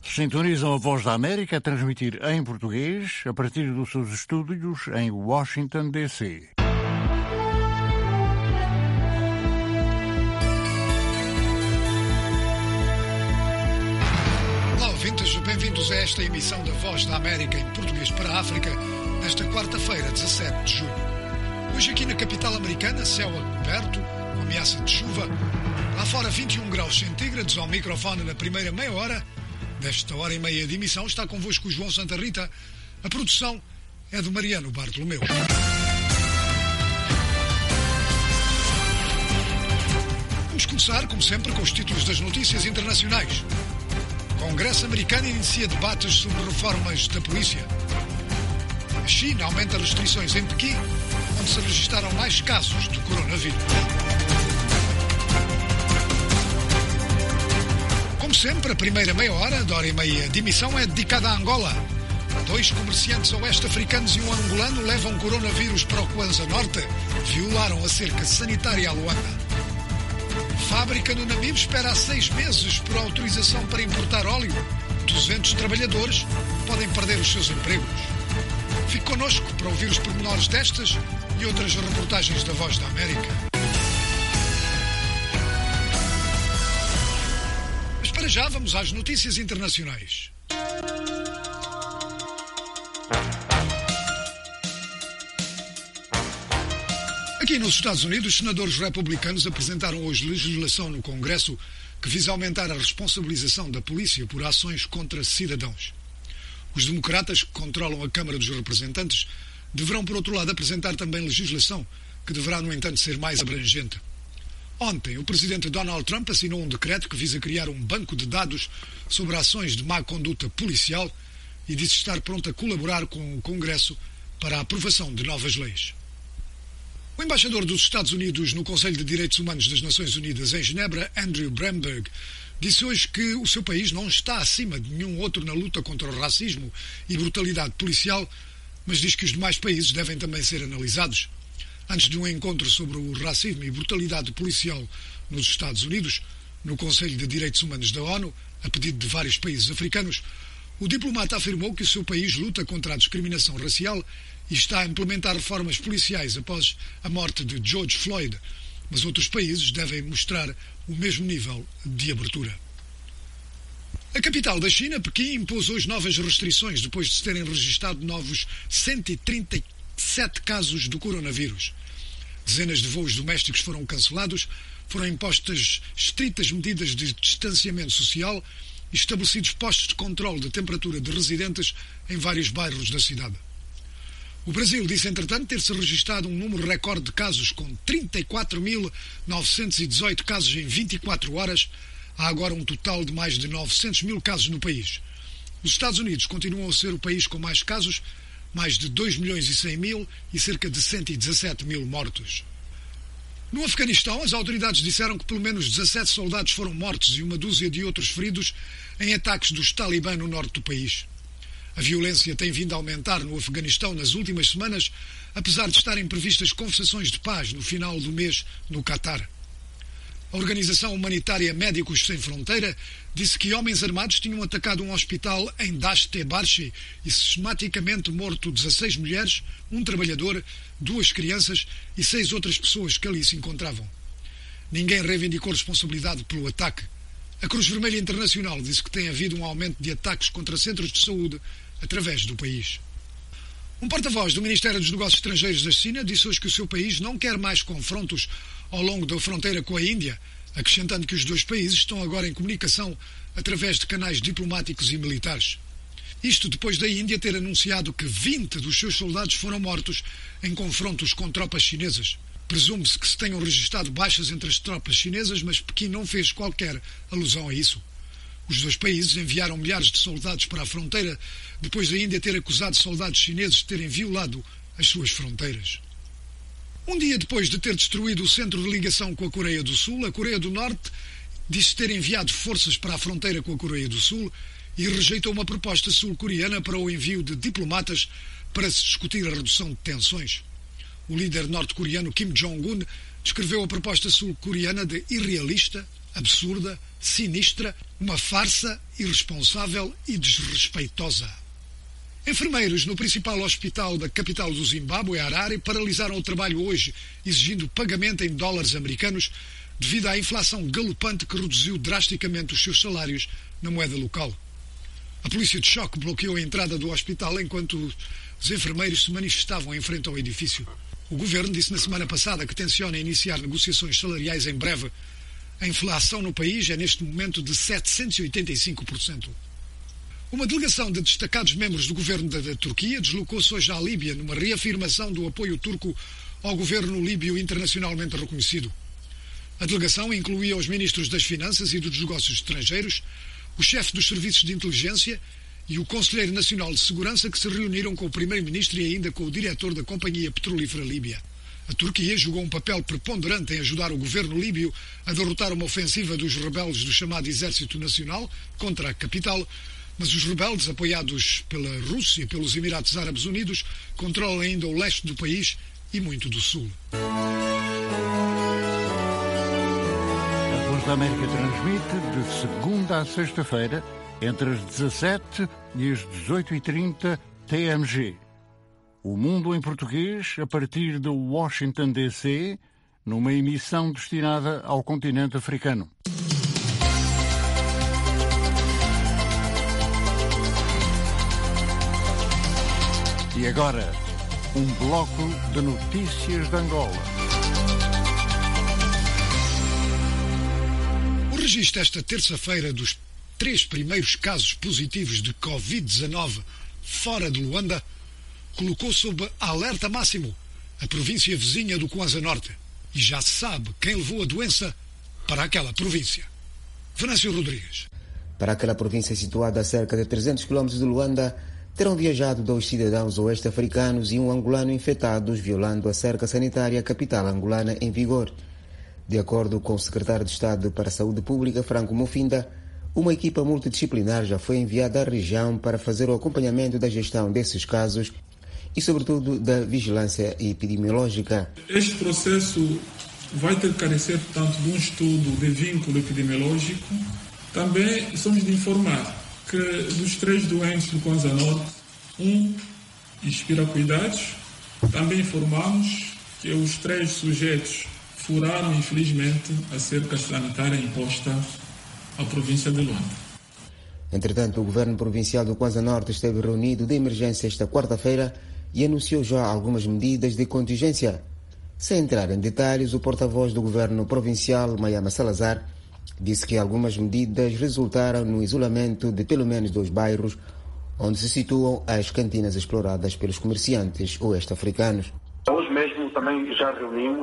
Sintonizam a Voz da América a transmitir em português a partir dos seus estúdios em Washington, D.C. Olá, ouvintes, bem-vindos a esta emissão da Voz da América em português para a África, nesta quarta-feira, 17 de junho. Hoje aqui na capital americana, céu aberto, com ameaça de chuva. Lá fora 21 graus centígrados, ao microfone na primeira meia hora. Desta hora e meia de emissão está convosco o João Santa Rita. A produção é do Mariano Bartolomeu. Vamos começar, como sempre, com os títulos das notícias internacionais. O Congresso americano inicia debates sobre reformas da polícia. A China aumenta restrições em Pequim, onde se registaram mais casos do coronavírus. Como sempre, a primeira meia hora, da hora e meia de emissão, é dedicada a Angola. 2 comerciantes oeste-africanos e um angolano levam coronavírus para o Kwanza Norte, violaram a cerca sanitária a Luanda. Fábrica no Namibe espera há 6 meses por autorização para importar óleo. 200 trabalhadores podem perder os seus empregos. Fique connosco para ouvir os pormenores destas e outras reportagens da Voz da América. Para já vamos às notícias internacionais. Aqui nos Estados Unidos, os senadores republicanos apresentaram hoje legislação no Congresso que visa aumentar a responsabilização da polícia por ações contra cidadãos. Os democratas, que controlam a Câmara dos Representantes, deverão, por outro lado, apresentar também legislação que deverá, no entanto, ser mais abrangente. Ontem, o presidente Donald Trump assinou um decreto que visa criar um banco de dados sobre ações de má conduta policial e disse estar pronto a colaborar com o Congresso para a aprovação de novas leis. O embaixador dos Estados Unidos no Conselho de Direitos Humanos das Nações Unidas em Genebra, Andrew Bromberg, disse hoje que o seu país não está acima de nenhum outro na luta contra o racismo e brutalidade policial, mas diz que os demais países devem também ser analisados. Antes de um encontro sobre o racismo e brutalidade policial nos Estados Unidos, no Conselho de Direitos Humanos da ONU, a pedido de vários países africanos, o diplomata afirmou que o seu país luta contra a discriminação racial e está a implementar reformas policiais após a morte de George Floyd, mas outros países devem mostrar o mesmo nível de abertura. A capital da China, Pequim, impôs hoje novas restrições depois de se terem registrado novos 137 casos do coronavírus. Dezenas de voos domésticos foram cancelados, foram impostas estritas medidas de distanciamento social e estabelecidos postos de controle de temperatura de residentes em vários bairros da cidade. O Brasil disse, entretanto, ter-se registrado um número recorde de casos, com 34.918 casos em 24 horas. Há agora um total de mais de 900 mil casos no país. Os Estados Unidos continuam a ser o país com mais casos, mais de 2.100.000 e cerca de 117 mil mortos. No Afeganistão, as autoridades disseram que pelo menos 17 soldados foram mortos e uma dúzia de outros feridos em ataques dos Talibã no norte do país. A violência tem vindo a aumentar no Afeganistão nas últimas semanas, apesar de estarem previstas conversações de paz no final do mês no Catar. A organização humanitária Médicos Sem Fronteira disse que homens armados tinham atacado um hospital em Dasht-e-Barshi e sistematicamente morto 16 mulheres, um trabalhador, 2 crianças e 6 outras pessoas que ali se encontravam. Ninguém reivindicou responsabilidade pelo ataque. A Cruz Vermelha Internacional disse que tem havido um aumento de ataques contra centros de saúde através do país. Um porta-voz do Ministério dos Negócios Estrangeiros da China disse hoje que o seu país não quer mais confrontos ao longo da fronteira com a Índia, acrescentando que os 2 países estão agora em comunicação através de canais diplomáticos e militares. Isto depois da Índia ter anunciado que 20 dos seus soldados foram mortos em confrontos com tropas chinesas. Presume-se que se tenham registrado baixas entre as tropas chinesas, mas Pequim não fez qualquer alusão a isso. Os 2 países enviaram milhares de soldados para a fronteira depois da Índia ter acusado soldados chineses de terem violado as suas fronteiras. Um dia depois de ter destruído o centro de ligação com a Coreia do Sul, a Coreia do Norte disse ter enviado forças para a fronteira com a Coreia do Sul e rejeitou uma proposta sul-coreana para o envio de diplomatas para se discutir a redução de tensões. O líder norte-coreano Kim Jong-un descreveu a proposta sul-coreana de irrealista, absurda, sinistra, uma farsa irresponsável e desrespeitosa. Enfermeiros no principal hospital da capital do Zimbábue, Harare, paralisaram o trabalho hoje, exigindo pagamento em dólares americanos devido à inflação galopante que reduziu drasticamente os seus salários na moeda local. A polícia de choque bloqueou a entrada do hospital enquanto os enfermeiros se manifestavam em frente ao edifício. O governo disse na semana passada que tenciona iniciar negociações salariais em breve. A inflação no país é neste momento de 785%. Uma delegação de destacados membros do governo da Turquia deslocou-se hoje à Líbia numa reafirmação do apoio turco ao governo líbio internacionalmente reconhecido. A delegação incluía os ministros das Finanças e dos Negócios Estrangeiros, o chefe dos Serviços de Inteligência e o Conselheiro Nacional de Segurança, que se reuniram com o primeiro-ministro e ainda com o diretor da Companhia Petrolífera Líbia. A Turquia jogou um papel preponderante em ajudar o governo líbio a derrotar uma ofensiva dos rebeldes do chamado Exército Nacional contra a capital, mas os rebeldes, apoiados pela Rússia e pelos Emirados Árabes Unidos, controlam ainda o leste do país e muito do sul. A Voz da América transmite de segunda a sexta-feira, entre as 17 e as 18h30 TMG. O Mundo em Português, a partir de Washington, D.C., numa emissão destinada ao continente africano. E agora, um bloco de notícias de Angola. O registro esta terça-feira dos 3 primeiros casos positivos de Covid-19 fora de Luanda colocou sob alerta máximo a província vizinha do Kwanza Norte. E já se sabe quem levou a doença para aquela província. Venâncio Rodrigues. Para aquela província situada a cerca de 300 km de Luanda, terão viajado 2 cidadãos oeste-africanos e um angolano infectados, violando a cerca sanitária capital angolana em vigor. De acordo com o secretário de Estado para a Saúde Pública, Franco Mufinda, uma equipa multidisciplinar já foi enviada à região para fazer o acompanhamento da gestão desses casos e, sobretudo, da vigilância epidemiológica. Este processo vai ter que carecer, portanto, de um estudo de vínculo epidemiológico. Também somos de informar que dos 3 doentes do Kwanza Norte, um expira cuidados. Também informamos que os 3 sujeitos furaram, infelizmente, a cerca sanitária imposta à província de Luanda. Entretanto, o governo provincial do Kwanza Norte esteve reunido de emergência esta quarta-feira e anunciou já algumas medidas de contingência. Sem entrar em detalhes, o porta-voz do governo provincial, Mayama Salazar, disse que algumas medidas resultaram no isolamento de pelo menos 2 bairros onde se situam as cantinas exploradas pelos comerciantes oeste-africanos. Hoje mesmo também já reunimos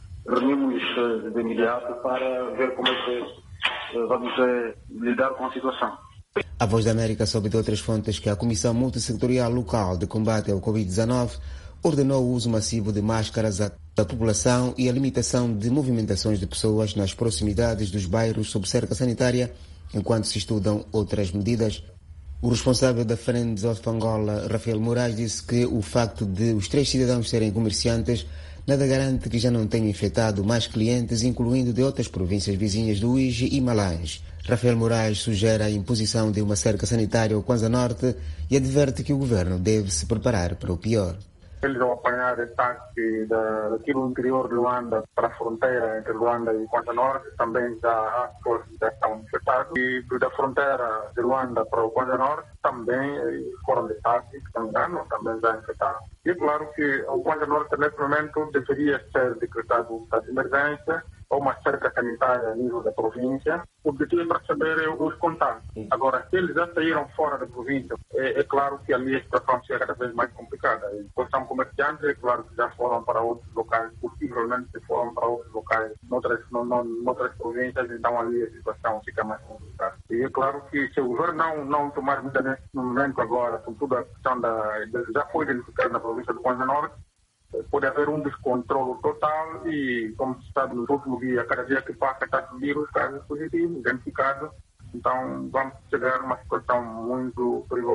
de imediato para ver como é que vamos lidar com a situação. A Voz da América soube de outras fontes que a Comissão Multissectorial Local de Combate ao Covid-19 ordenou o uso massivo de máscaras da população e a limitação de movimentações de pessoas nas proximidades dos bairros sob cerca sanitária, enquanto se estudam outras medidas. O responsável da Friends of Angola, Rafael Moraes, disse que o facto de os 3 cidadãos serem comerciantes nada garante que já não tenham infectado mais clientes, incluindo de outras províncias vizinhas do Uíge e Malange. Rafael Moraes sugere a imposição de uma cerca sanitária ao Kwanza Norte e adverte que o governo deve se preparar para o pior. Eles vão apanhar ataque daqui do interior de Luanda para a fronteira entre Luanda e Kwanza Norte, também já estão infectados. E da fronteira de Luanda para o Kwanza Norte também foram de ataque, também já infectaram. E é claro que o Kwanza Norte, nesse momento, deveria ser decretado um estado de emergência ou uma cerca sanitária a nível da província. O objetivo é para saber os contatos. Agora, se eles já saíram fora da província, é claro que ali a situação será cada vez mais complicada. E, quando são comerciantes, é claro que já foram para outros locais, possivelmente se foram para outros locais, noutras províncias, então ali a situação fica mais complicada. E é claro que se o governo não tomar medida nesse momento agora, sobretudo a questão já foi identificada na província do Kwanza Norte, pode haver um descontrole total e, como se sabe, nos últimos dias, cada dia que passa está a subir os casos positivos, identificados. Então, vamos chegar a uma situação muito perigosa.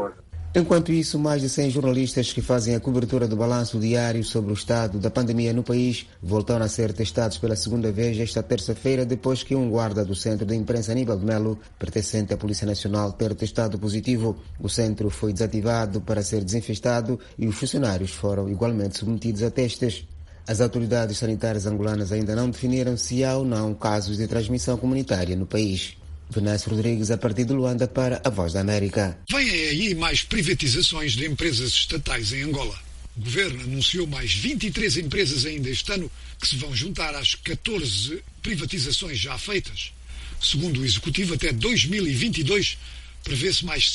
Enquanto isso, mais de 100 jornalistas que fazem a cobertura do balanço diário sobre o estado da pandemia no país voltaram a ser testados pela segunda vez esta terça-feira, depois que um guarda do Centro de Imprensa Aníbal de Melo, pertencente à Polícia Nacional, ter testado positivo. O centro foi desativado para ser desinfestado e os funcionários foram igualmente submetidos a testes. As autoridades sanitárias angolanas ainda não definiram se há ou não casos de transmissão comunitária no país. Venâncio Rodrigues, a partir de Luanda, para a Voz da América. Vêm aí mais privatizações de empresas estatais em Angola. O governo anunciou mais 23 empresas ainda este ano que se vão juntar às 14 privatizações já feitas. Segundo o Executivo, até 2022 prevê-se mais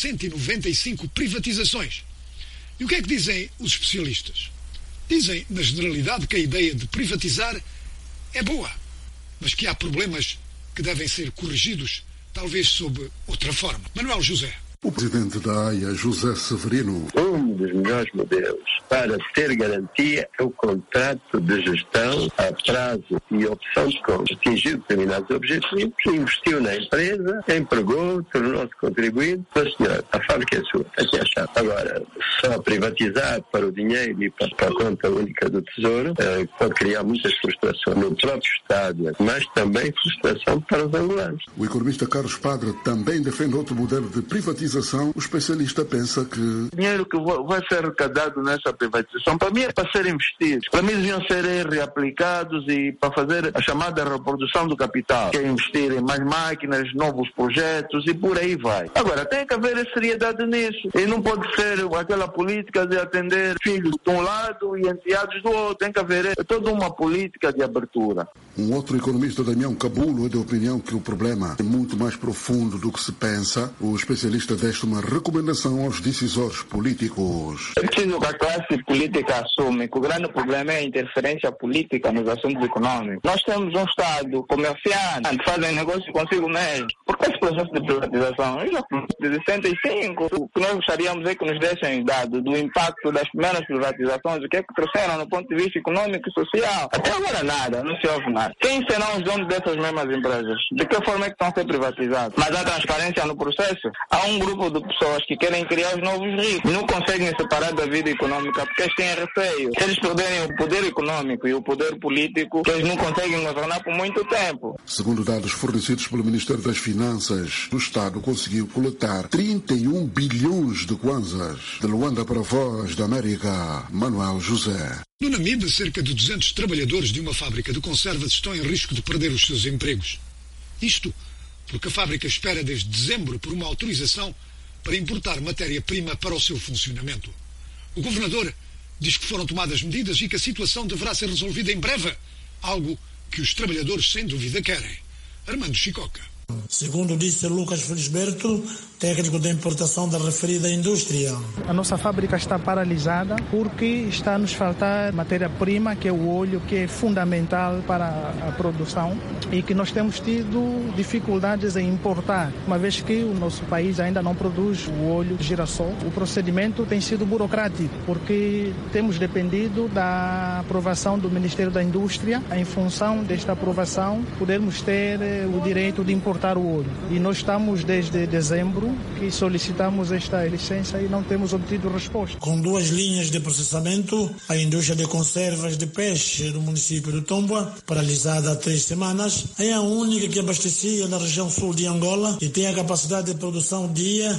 195 privatizações. E o que é que dizem os especialistas? Dizem, na generalidade, que a ideia de privatizar é boa, mas que há problemas que devem ser corrigidos, talvez sob outra forma. Manuel José. O presidente da AIA, José Severino. Um dos melhores modelos para ter garantia é o contrato de gestão a prazo e opção de compra. Atingiu determinados objetivos, investiu na empresa, empregou, tornou-se contribuinte. Mas, senhor, a fábrica é sua, aqui é a chave. Agora, só privatizar para o dinheiro e para a conta única do Tesouro pode criar muitas frustrações no próprio Estado, mas também frustração para os angolanos. O economista Carlos Padre também defende outro modelo de privatização. O especialista pensa que o dinheiro que vai ser arrecadado nessa privatização, para mim é para ser investido. Para mim deviam ser reaplicados e para fazer a chamada reprodução do capital, que é investir em mais máquinas, novos projetos e por aí vai. Agora, tem que haver seriedade nisso. E não pode ser aquela política de atender filhos de um lado e enteados do outro. Tem que haver toda uma política de abertura. Um outro economista, Damião Cabulo, é da opinião que o problema é muito mais profundo do que se pensa. O especialista deixa uma recomendação aos decisores políticos. É preciso que a classe política assume que o grande problema é a interferência política nos assuntos econômicos. Nós temos um Estado comerciante, fazem negócio consigo mesmo. Por que esse processo de privatização? Eu já de 65. O que nós gostaríamos é que nos deixem dado do impacto das primeiras privatizações, o que é que trouxeram no ponto de vista econômico e social. Até agora nada, não se ouve nada. Quem serão os donos dessas mesmas empresas? De que forma é que estão a ser privatizados? Mas há transparência no processo? Há um grupo de pessoas que querem criar os novos ricos. Não conseguem separar da vida econômica porque eles têm receio. Se eles perderem o poder econômico e o poder político, eles não conseguem governar por muito tempo. Segundo dados fornecidos pelo Ministério das Finanças, o Estado conseguiu coletar 31 bilhões de kwanzas. De Luanda para a Voz da América, Manuel José. No Namibe, cerca de 200 trabalhadores de uma fábrica de conservas estão em risco de perder os seus empregos. Isto porque a fábrica espera desde dezembro por uma autorização para importar matéria-prima para o seu funcionamento. O governador diz que foram tomadas medidas e que a situação deverá ser resolvida em breve, algo que os trabalhadores sem dúvida querem. Armando Chicoca. Segundo disse Lucas Felisberto, técnico da importação da referida indústria. A nossa fábrica está paralisada porque está a nos faltar matéria-prima, que é o óleo, que é fundamental para a produção e que nós temos tido dificuldades em importar, uma vez que o nosso país ainda não produz o óleo de girassol. O procedimento tem sido burocrático porque temos dependido da aprovação do Ministério da Indústria. Em função desta aprovação, podermos ter o direito de importar o óleo. E nós estamos desde dezembro que solicitamos esta licença e não temos obtido resposta. Com 2 linhas de processamento, a indústria de conservas de peixe no município de Tombua, paralisada há 3 semanas, é a única que abastecia na região sul de Angola e tem a capacidade de produção dia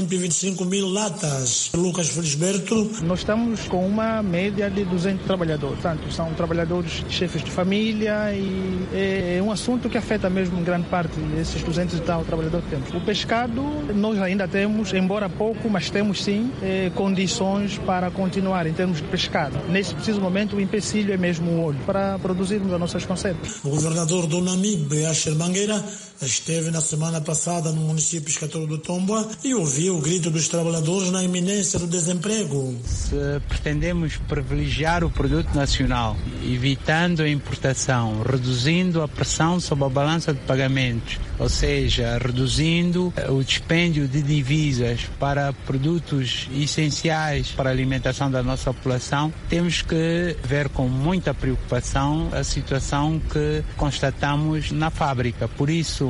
125 mil latas. Lucas Felisberto. Nós estamos com uma média de 200 trabalhadores. Portanto, são trabalhadores chefes de família e é um assunto que afeta mesmo em grande parte esses 200 e tal trabalhadores que temos. O pescado, nós ainda temos, embora pouco, mas temos sim condições para continuar em termos de pescado. Nesse preciso momento, o empecilho é mesmo o óleo, para produzirmos as nossas conservas. O governador do Namibe, Asher Mangueira, esteve na semana passada no município pescatório do Tombua e ouviu o grito dos trabalhadores na iminência do desemprego. Se pretendemos privilegiar o produto nacional, evitando a importação, reduzindo a pressão sobre a balança de pagamentos, ou seja, reduzindo o dispêndio de divisas para produtos essenciais para a alimentação da nossa população, temos que ver com muita preocupação a situação que constatamos na fábrica. Por isso,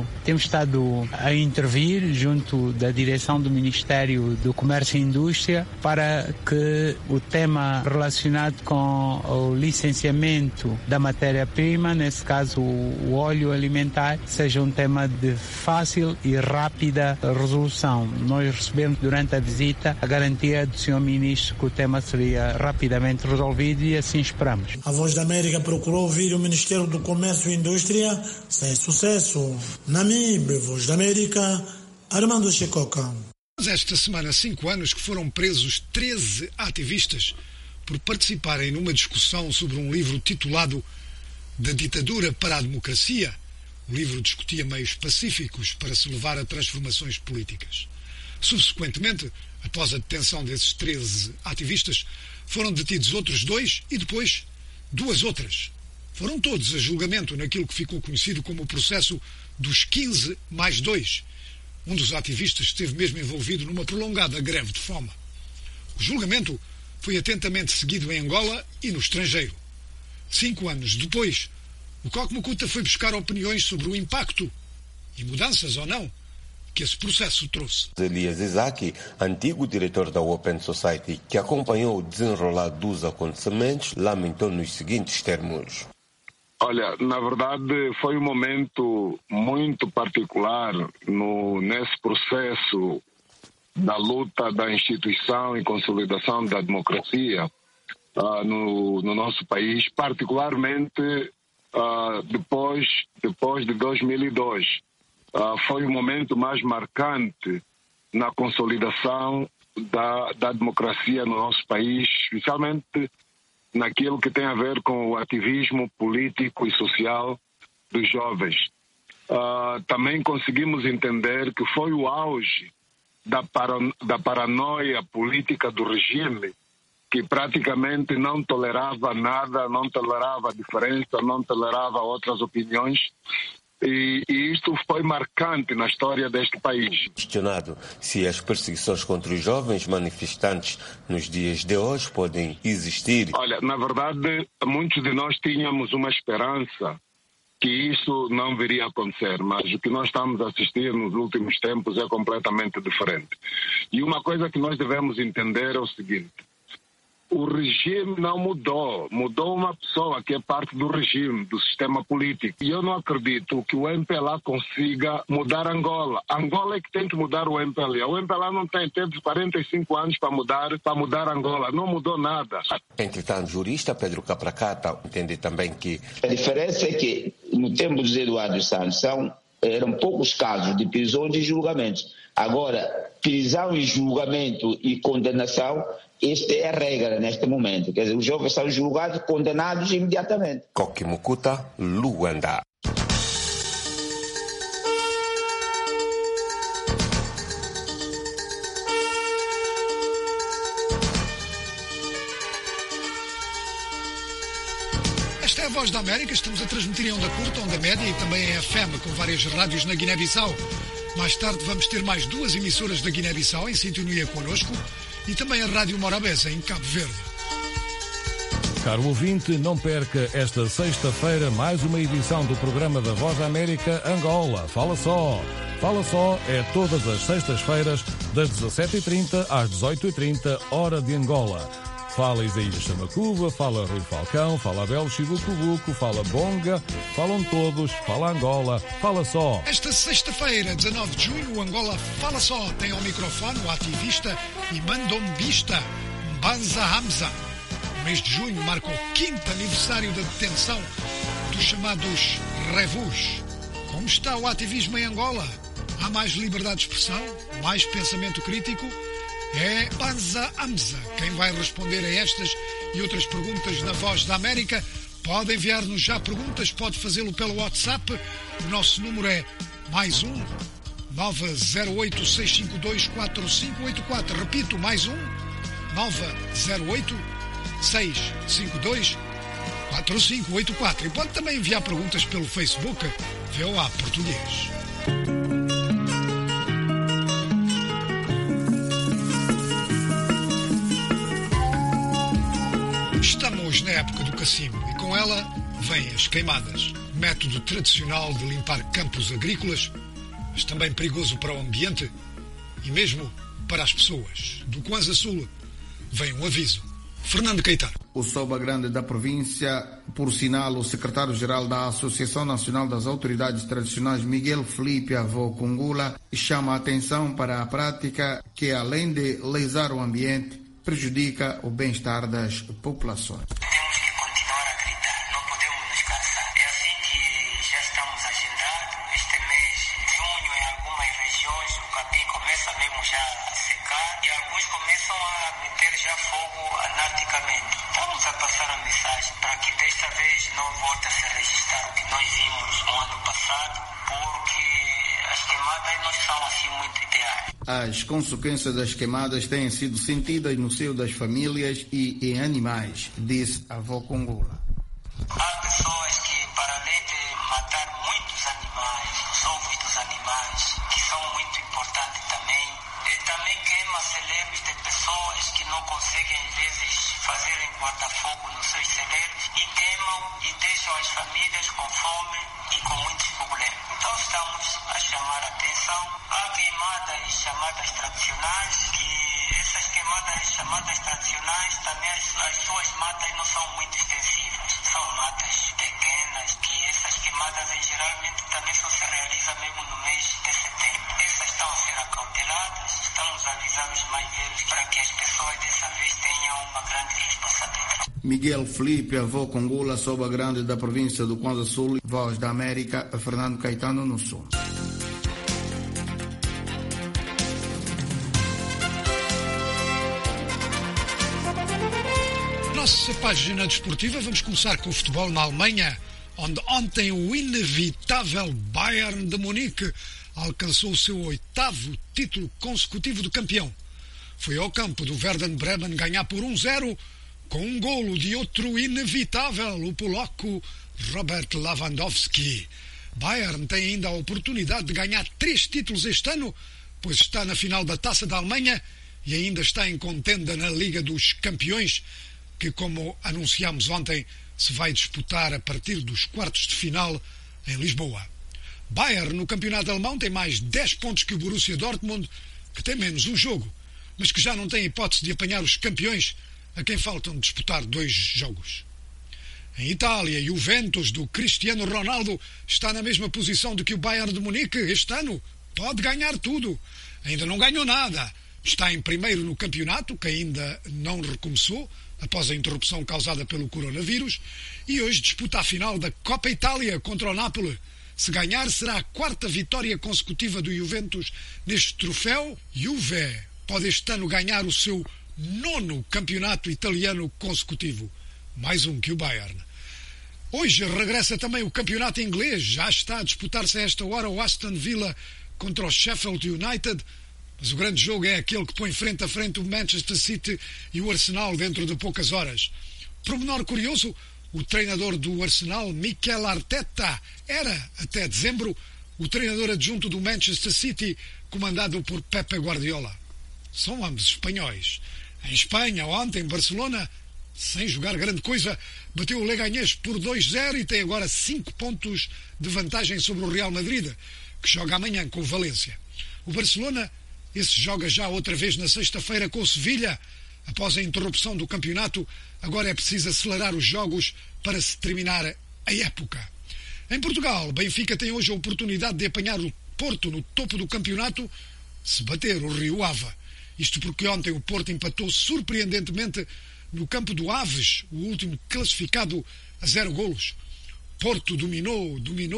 isso, temos estado a intervir junto da direção do Ministério do Comércio e Indústria para que o tema relacionado com o licenciamento da matéria-prima, nesse caso o óleo alimentar, seja um tema de fácil e rápida resolução. Nós recebemos durante a visita a garantia do Sr. Ministro que o tema seria rapidamente resolvido e assim esperamos. A Voz da América procurou ouvir o Ministério do Comércio e Indústria sem sucesso. Namibe, Voz da América, Armando Chicoca. Esta semana, 5 anos que foram presos 13 ativistas por participarem numa discussão sobre um livro titulado Da Ditadura para a Democracia. O livro discutia meios pacíficos para se levar a transformações políticas. Subsequentemente, após a detenção desses 13 ativistas, foram detidos outros 2 e depois 2 outras. Foram todos a julgamento naquilo que ficou conhecido como o processo dos 15+2. Um dos ativistas esteve mesmo envolvido numa prolongada greve de fome. O julgamento foi atentamente seguido em Angola e no estrangeiro. 5 anos depois, o Koki Mukuta foi buscar opiniões sobre o impacto, e mudanças ou não, que esse processo trouxe. Elias Isaki, antigo diretor da Open Society, que acompanhou o desenrolar dos acontecimentos, lamentou nos seguintes termos. Olha, na verdade foi um momento muito particular nesse processo da luta da instituição e consolidação da democracia no nosso país, particularmente depois de 2002. Foi o momento mais marcante na consolidação da democracia no nosso país, especialmente naquilo que tem a ver com o ativismo político e social dos jovens. Também conseguimos entender que foi o auge da paranoia política do regime, que praticamente não tolerava nada, não tolerava diferença, não tolerava outras opiniões. E isto foi marcante na história deste país. Questionado se as perseguições contra os jovens manifestantes nos dias de hoje podem existir. Olha, na verdade, muitos de nós tínhamos uma esperança que isso não viria a acontecer, mas o que nós estamos a assistir nos últimos tempos é completamente diferente. E uma coisa que nós devemos entender é o seguinte: o regime não mudou uma pessoa que é parte do regime, do sistema político. E eu não acredito que o MPLA consiga mudar Angola. Angola é que tem que mudar o MPLA. O MPLA não teve 45 anos para mudar Angola. Não mudou nada. Entretanto, o jurista Pedro Capracata entende também que... A diferença é que no tempo dos Eduardo Santos eram poucos casos de prisões e julgamentos. Agora, prisão e julgamento e condenação, esta é a regra neste momento. Quer dizer, os jovens são julgados e condenados imediatamente. Koki Mukuta, Luanda. Esta é a Voz da América. Estamos a transmitir em onda curta, onda média e também em FM, com várias rádios na Guiné-Bissau. Mais tarde vamos ter mais 2 emissoras da Guiné-Bissau em sintonia connosco e também a Rádio Morabeza, em Cabo Verde. Caro ouvinte, não perca esta sexta-feira mais uma edição do programa da Voz da América Angola. Fala Só! Fala Só é todas as sextas-feiras, das 17h30 às 18h30, hora de Angola. Fala Isaías Chamacuba, fala Rui Falcão, fala Abel Chibucubuco, fala Bonga, falam todos, fala Angola, fala só. Esta sexta-feira, 19 de junho, o Angola Fala Só tem ao microfone o ativista e mandombista Mbanza Hamza. O mês de junho marca o 5º aniversário da detenção dos chamados Revus. Como está o ativismo em Angola? Há mais liberdade de expressão? Mais pensamento crítico? É Mbanza Hamza quem vai responder a estas e outras perguntas na Voz da América. Pode enviar-nos já perguntas, pode fazê-lo pelo WhatsApp. O nosso número é +1 908 652 4584. Repito, +1 908 652 4584. E pode também enviar perguntas pelo Facebook VOA Português. Estamos na época do cacimbo e com ela vêm as queimadas. método tradicional de limpar campos agrícolas, mas também perigoso para o ambiente e mesmo para as pessoas. Do Kwanza Sul vem um aviso. Fernando Caetano. O Soba Grande da província, por sinal, o secretário-geral da Associação Nacional das Autoridades Tradicionais, Miguel Felipe Avô Congula, chama a atenção para a prática que, além de lesar o ambiente, prejudica o bem-estar das populações. As consequências das queimadas têm sido sentidas no seio das famílias e em animais, disse a avó Congula. Há pessoas que, para além de matar muitos animais, os ovos dos animais, que são muito importantes também, e também queima celeiros de pessoas que não conseguem, às vezes, fazerem guarda-fogo nos seus celeiros e queimam e deixam as famílias com fome e com muitos problemas. Então estamos a chamar a atenção a queimadas chamadas tradicionais, que essas queimadas chamadas tradicionais também as suas matas não são muito extensivas, são matas pequenas, que essas queimadas geralmente também só se realizam mesmo no mês de setembro. Essas estão a ser acauteladas, estamos a avisar os mais velhos para que as pessoas dessa vez tenham uma grande responsabilidade. Miguel Felipe, avô Congula, Soba Grande da província do Kwanza Sul, Voz da América, Fernando Caetano no Sul. Nossa página desportiva, vamos começar com o futebol na Alemanha, onde ontem o inevitável Bayern de Munique alcançou o seu 8º título consecutivo de campeão. Foi ao campo do Werder Bremen ganhar por 1-0 com um golo de outro inevitável, o polaco Robert Lewandowski. Bayern tem ainda a oportunidade de ganhar 3 títulos este ano, pois está na final da Taça da Alemanha e ainda está em contenda na Liga dos Campeões, que, como anunciámos ontem, se vai disputar a partir dos quartos de final em Lisboa. Bayern, no campeonato alemão, tem mais 10 pontos que o Borussia Dortmund, que tem menos um jogo, mas que já não tem hipótese de apanhar os campeões, a quem faltam disputar 2 jogos. Em Itália, o Juventus do Cristiano Ronaldo está na mesma posição do que o Bayern de Munique este ano. Pode ganhar tudo. Ainda não ganhou nada. Está em primeiro no campeonato, que ainda não recomeçou, após a interrupção causada pelo coronavírus, e hoje disputa a final da Copa Itália contra o Napoli. Se ganhar, será a 4ª vitória consecutiva do Juventus neste troféu. Juve pode este ano ganhar o seu 9º campeonato italiano consecutivo, mais um que o Bayern. Hoje regressa também o campeonato inglês, já está a disputar-se a esta hora o Aston Villa contra o Sheffield United, mas o grande jogo é aquele que põe frente a frente o Manchester City e o Arsenal dentro de poucas horas. Pormenor curioso, o treinador do Arsenal, Mikel Arteta, era, até dezembro, o treinador adjunto do Manchester City, comandado por Pepe Guardiola. São ambos espanhóis. Em Espanha, ontem, em Barcelona, sem jogar grande coisa, bateu o Leganés por 2-0 e tem agora 5 pontos de vantagem sobre o Real Madrid, que joga amanhã com o Valência. O Barcelona, esse joga já outra vez na sexta-feira com o Sevilha. Após a interrupção do campeonato, agora é preciso acelerar os jogos para se terminar a época. Em Portugal, Benfica tem hoje a oportunidade de apanhar o Porto no topo do campeonato, se bater o Rio Ave. Isto porque ontem o Porto empatou surpreendentemente no campo do Aves, o último classificado, a 0 golos. Porto dominou,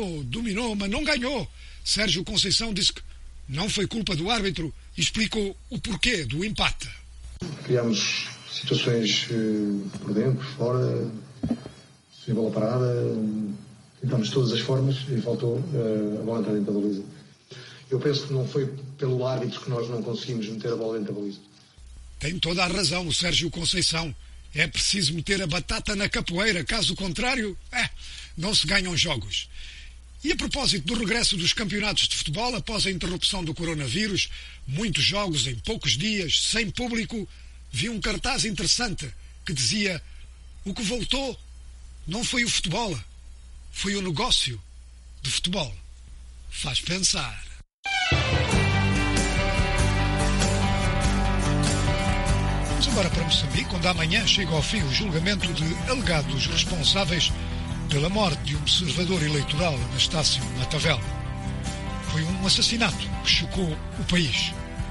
mas não ganhou. Sérgio Conceição disse que não foi culpa do árbitro e explicou o porquê do empate. Criámos situações por dentro, por fora, sem bola parada, tentámos de todas as formas e faltou a bola entrar dentro da baliza. Eu penso que não foi pelo árbitro que nós não conseguimos meter a bola dentro da baliza. Tem toda a razão o Sérgio Conceição. É preciso meter a batata na capoeira, caso contrário, não se ganham jogos. E a propósito do regresso dos campeonatos de futebol, após a interrupção do coronavírus, muitos jogos em poucos dias, sem público, vi um cartaz interessante que dizia: o que voltou não foi o futebol, foi o negócio de futebol. Faz pensar. Vamos agora para Moçambique, onde amanhã chega ao fim o julgamento de alegados responsáveis pela morte de um observador eleitoral, Anastácio Matavel. Foi um assassinato que chocou o país.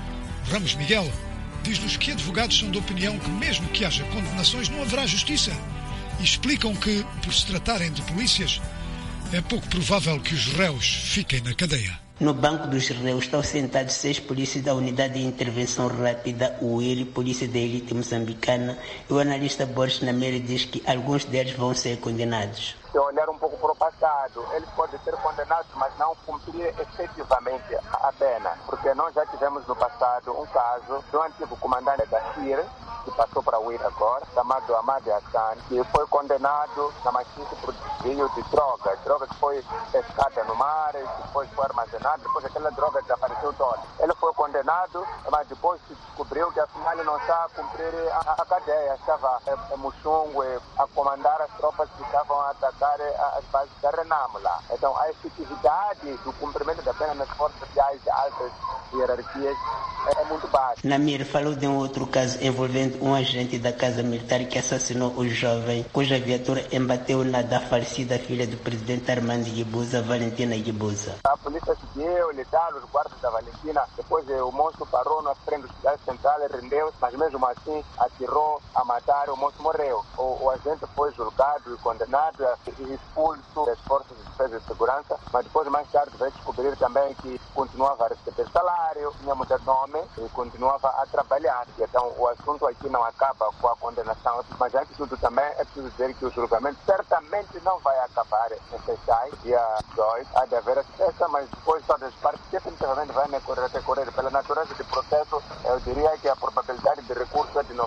Ramos Miguel diz-nos que advogados são da opinião que, mesmo que haja condenações, não haverá justiça. E explicam que, por se tratarem de polícias, é pouco provável que os réus fiquem na cadeia. No banco dos réus estão sentados 6 polícias da Unidade de Intervenção Rápida, UIL, Polícia da Elite Moçambicana, e o analista Borges Namere diz que alguns deles vão ser condenados. Se olhar um pouco para o passado, eles podem ser condenados, mas não cumprir efetivamente a pena. Porque nós já tivemos no passado um caso do antigo comandante da CIR, que passou para o UIR agora, chamado Amade Hassan, que foi condenado na Machixe por desvio de droga que foi pescada no mar, depois foi armazenada, depois aquela droga desapareceu toda. Ele foi condenado, mas depois se descobriu que afinal ele não estava a cumprir a cadeia, estava em Muxungue a comandar as tropas que estavam a atacar as bases da Renamo lá. Então a efetividade do cumprimento da pena nas forças sociais de altas hierarquias é muito baixa. Namir falou de um outro caso envolvendo um agente da Casa Militar que assassinou o jovem, cuja viatura embateu na da falecida filha do presidente Armando Guebuza, Valentina Guebuza. A polícia seguiu, letal, os guardas da Valentina, depois o monstro parou na frente do hospital central e rendeu-se, mas mesmo assim atirou a matar, o monstro morreu. O agente foi julgado e condenado e expulso das forças de defesa e segurança, mas depois mais tarde veio descobrir também que continuava a receber salário, tinha mudado de nome e continuava a trabalhar. E então o assunto aqui não acaba com a condenação, mas antes de tudo também é preciso dizer que o julgamento certamente não vai acabar em Seixai, dia 2, há de haver a festa, mas depois todas as partes definitivamente vai recorrer. Pela natureza do processo, eu diria que a probabilidade de recurso é de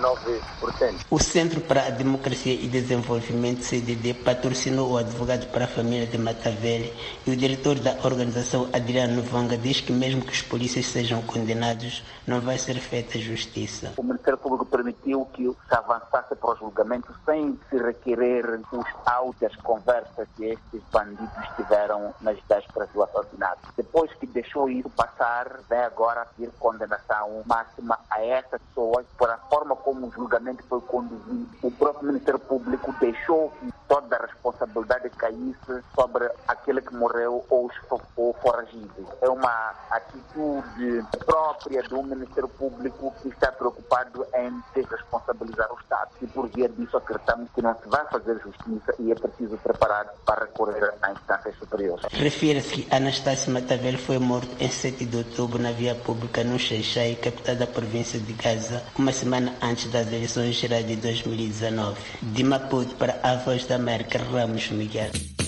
99%. O Centro para a Democracia e Desenvolvimento, CDD, patrocinou o advogado para a família de Matavel e o diretor da organização, Adriano Vanga, diz que mesmo que os polícias sejam condenados, não vai ser feita justiça. O Ministério Público permitiu que se avançasse para o julgamento sem se requerer os áudios, as conversas que estes bandidos tiveram nas vésperas do assassinato. Depois que deixou isso passar, vem agora a pedir condenação máxima a essas pessoas por a forma como o julgamento foi conduzido. O próprio Ministério Público deixou que toda a responsabilidade caísse sobre aquele que morreu ou foragido. É uma atitude própria do Ministério Público que está preocupado em desresponsabilizar o Estado. E por via disso acreditamos que não se vai fazer justiça e é preciso preparar para recorrer a instâncias superiores. Refere-se que Anastácio Matavel foi morto em 7 de outubro na via pública no Xai-Xai, capital da província de Gaza, uma semana antes das eleições gerais de 2019. De Maputo para a Voz da América, Ramos Miguel.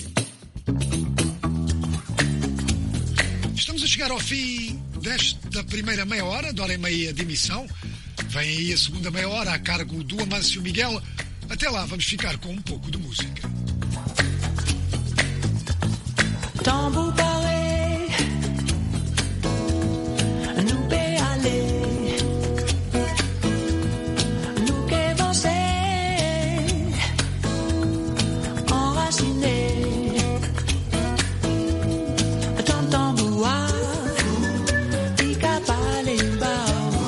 Estamos a chegar ao fim desta primeira meia hora, de hora e meia de emissão. Vem aí a segunda meia hora a cargo do Amâncio Miguel. Até lá vamos ficar com um pouco de música. Tambour paré, nous peut aller, nous qui avancer, enraciné, tant tambour, pica palimba,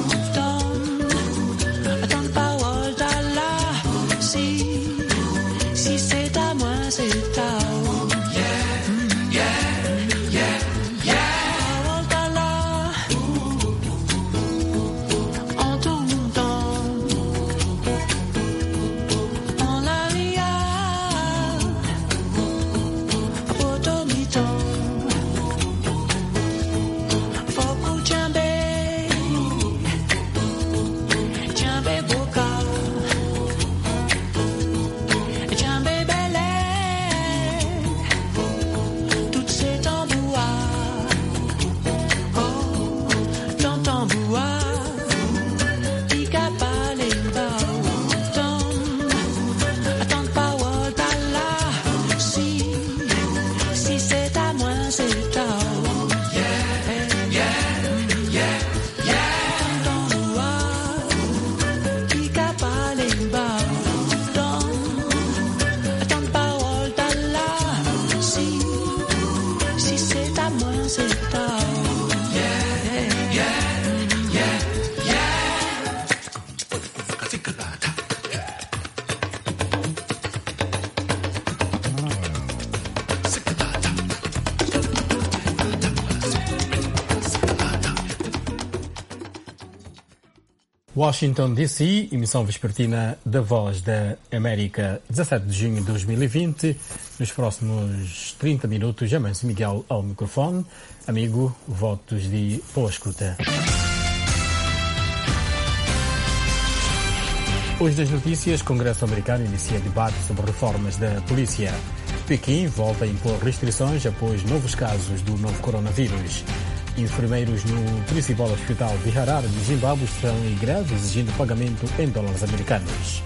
tant parole d'Allah, si c'est à moi c'est à Washington, D.C., emissão vespertina da Voz da América, 17 de junho de 2020. Nos próximos 30 minutos, Jamães Miguel ao microfone. Amigo, votos de boa escuta. Hoje nas notícias, Congresso americano inicia debate sobre reformas da polícia. Pequim volta a impor restrições após novos casos do novo coronavírus. Enfermeiros no principal hospital de Harare, de Zimbábue, estão em greve exigindo pagamento em dólares americanos.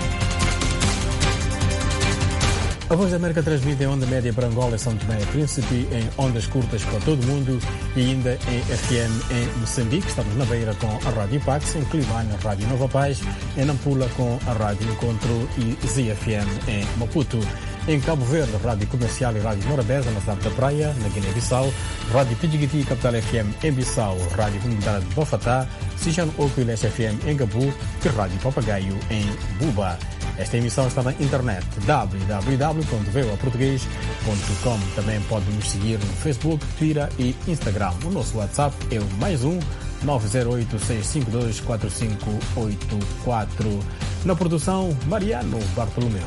A Voz da América transmite em onda média para Angola e São Tomé e Príncipe, em ondas curtas para todo o mundo e ainda em FM em Moçambique. Estamos na Beira com a Rádio Pax, em Climane, a Rádio Nova Paz, em Nampula com a Rádio Encontro e ZFM em Maputo. Em Cabo Verde, Rádio Comercial e Rádio Morabeza, na cidade da Praia, na Guiné-Bissau, Rádio Pidjigiti e Capital FM em Bissau, Rádio Comunidade de Bofatá, Sijano Oco e Leste FM em Gabu e Rádio Papagaio em Buba. Esta emissão está na internet www.voaportugues.com. Também pode nos seguir no Facebook, Twitter e Instagram. O nosso WhatsApp é o +1 908-652-4584. Na produção, Mariano Bartolomeu.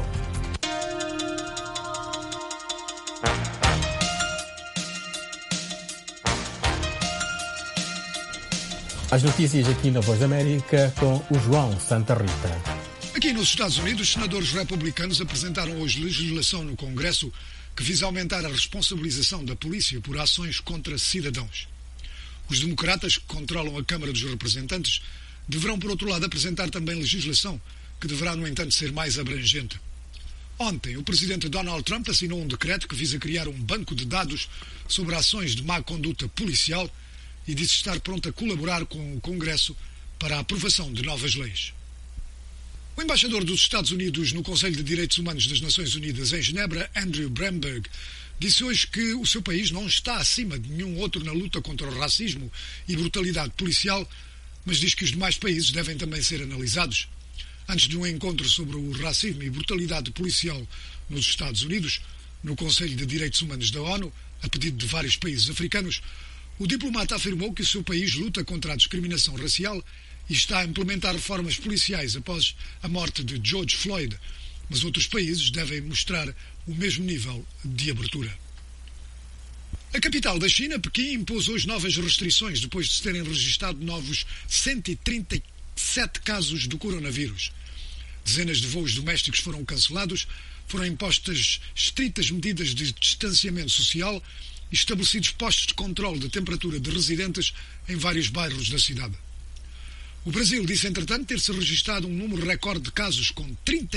As notícias aqui na Voz da América com o João Santa Rita. Aqui nos Estados Unidos, os senadores republicanos apresentaram hoje legislação no Congresso que visa aumentar a responsabilização da polícia por ações contra cidadãos. Os democratas, que controlam a Câmara dos Representantes, deverão, por outro lado, apresentar também legislação que deverá, no entanto, ser mais abrangente. Ontem, o presidente Donald Trump assinou um decreto que visa criar um banco de dados sobre ações de má conduta policial e disse estar pronto a colaborar com o Congresso para a aprovação de novas leis. O embaixador dos Estados Unidos no Conselho de Direitos Humanos das Nações Unidas em Genebra, Andrew Bremberg, disse hoje que o seu país não está acima de nenhum outro na luta contra o racismo e brutalidade policial, mas diz que os demais países devem também ser analisados. Antes de um encontro sobre o racismo e brutalidade policial nos Estados Unidos, no Conselho de Direitos Humanos da ONU, a pedido de vários países africanos, o diplomata afirmou que o seu país luta contra a discriminação racial e está a implementar reformas policiais após a morte de George Floyd, mas outros países devem mostrar o mesmo nível de abertura. A capital da China, Pequim, impôs hoje novas restrições depois de se terem registrado novos 137 casos do coronavírus. Dezenas de voos domésticos foram cancelados, foram impostas estritas medidas de distanciamento social e estabelecidos postos de controle de temperatura de residentes em vários bairros da cidade. O Brasil disse, entretanto, ter-se registrado um número recorde de casos, com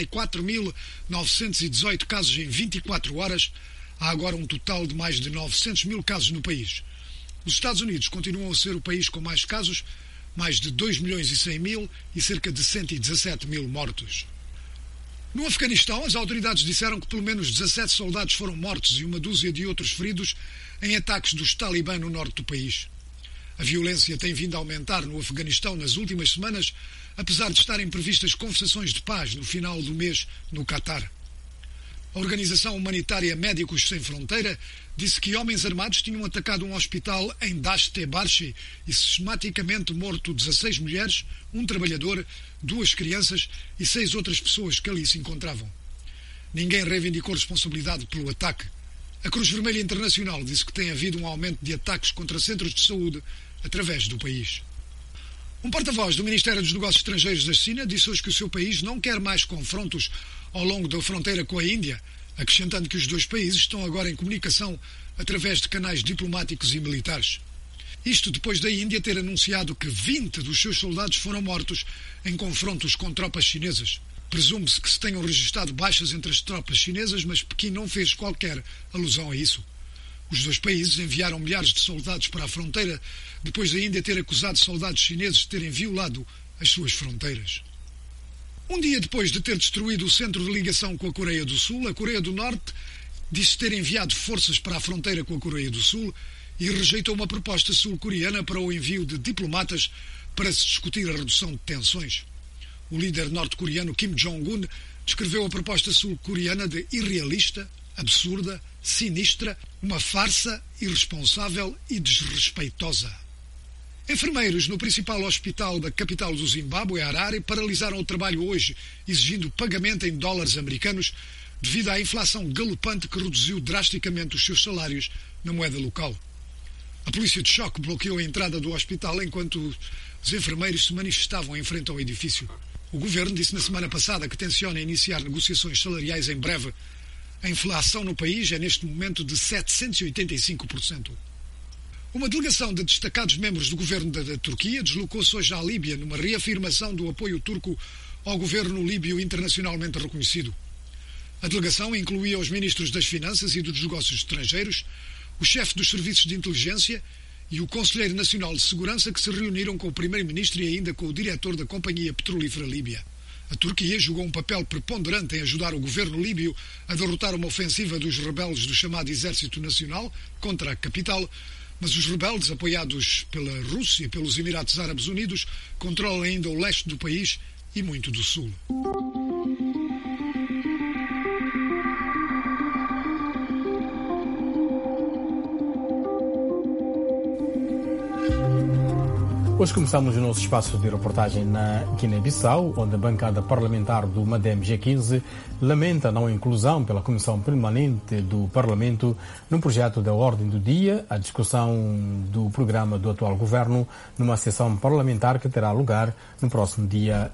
34.918 casos em 24 horas. Há agora um total de mais de 900 mil casos no país. Os Estados Unidos continuam a ser o país com mais casos, mais de 2 milhões e 100 mil e cerca de 117 mil mortos. No Afeganistão, as autoridades disseram que pelo menos 17 soldados foram mortos e uma dúzia de outros feridos em ataques dos talibã no norte do país. A violência tem vindo a aumentar no Afeganistão nas últimas semanas, apesar de estarem previstas conversações de paz no final do mês no Catar. A organização humanitária Médicos Sem Fronteira disse que homens armados tinham atacado um hospital em Dasht-e-Barshi e sistematicamente morto 16 mulheres, um trabalhador, 2 crianças e 6 outras pessoas que ali se encontravam. Ninguém reivindicou responsabilidade pelo ataque. A Cruz Vermelha Internacional disse que tem havido um aumento de ataques contra centros de saúde através do país. Um porta-voz do Ministério dos Negócios Estrangeiros da China disse hoje que o seu país não quer mais confrontos ao longo da fronteira com a Índia, acrescentando que os dois países estão agora em comunicação através de canais diplomáticos e militares. Isto depois da Índia ter anunciado que 20 dos seus soldados foram mortos em confrontos com tropas chinesas. Presume-se que se tenham registrado baixas entre as tropas chinesas, mas Pequim não fez qualquer alusão a isso. Os dois países enviaram milhares de soldados para a fronteira depois da Índia ter acusado soldados chineses de terem violado as suas fronteiras. Um dia depois de ter destruído o centro de ligação com a Coreia do Sul, a Coreia do Norte disse ter enviado forças para a fronteira com a Coreia do Sul e rejeitou uma proposta sul-coreana para o envio de diplomatas para se discutir a redução de tensões. O líder norte-coreano Kim Jong-un descreveu a proposta sul-coreana de irrealista, absurda, sinistra, uma farsa, irresponsável e desrespeitosa. Enfermeiros no principal hospital da capital do Zimbábue, Harare, paralisaram o trabalho hoje, exigindo pagamento em dólares americanos devido à inflação galopante que reduziu drasticamente os seus salários na moeda local. A polícia de choque bloqueou a entrada do hospital enquanto os enfermeiros se manifestavam em frente ao edifício. O governo disse na semana passada que tenciona iniciar negociações salariais em breve. A inflação no país é neste momento de 785%. Uma delegação de destacados membros do governo da Turquia deslocou-se hoje à Líbia numa reafirmação do apoio turco ao governo líbio internacionalmente reconhecido. A delegação incluía os ministros das Finanças e dos Negócios Estrangeiros, o chefe dos Serviços de Inteligência e o Conselheiro Nacional de Segurança, que se reuniram com o primeiro-ministro e ainda com o diretor da Companhia Petrolífera Líbia. A Turquia jogou um papel preponderante em ajudar o governo líbio a derrotar uma ofensiva dos rebeldes do chamado Exército Nacional contra a capital, mas os rebeldes, apoiados pela Rússia e pelos Emirados Árabes Unidos, controlam ainda o leste do país e muito do sul. Hoje começamos o nosso espaço de reportagem na Guiné-Bissau, onde a bancada parlamentar do MADEM G15 lamenta a não inclusão pela Comissão Permanente do Parlamento no projeto da Ordem do Dia, a discussão do programa do atual governo numa sessão parlamentar que terá lugar no próximo dia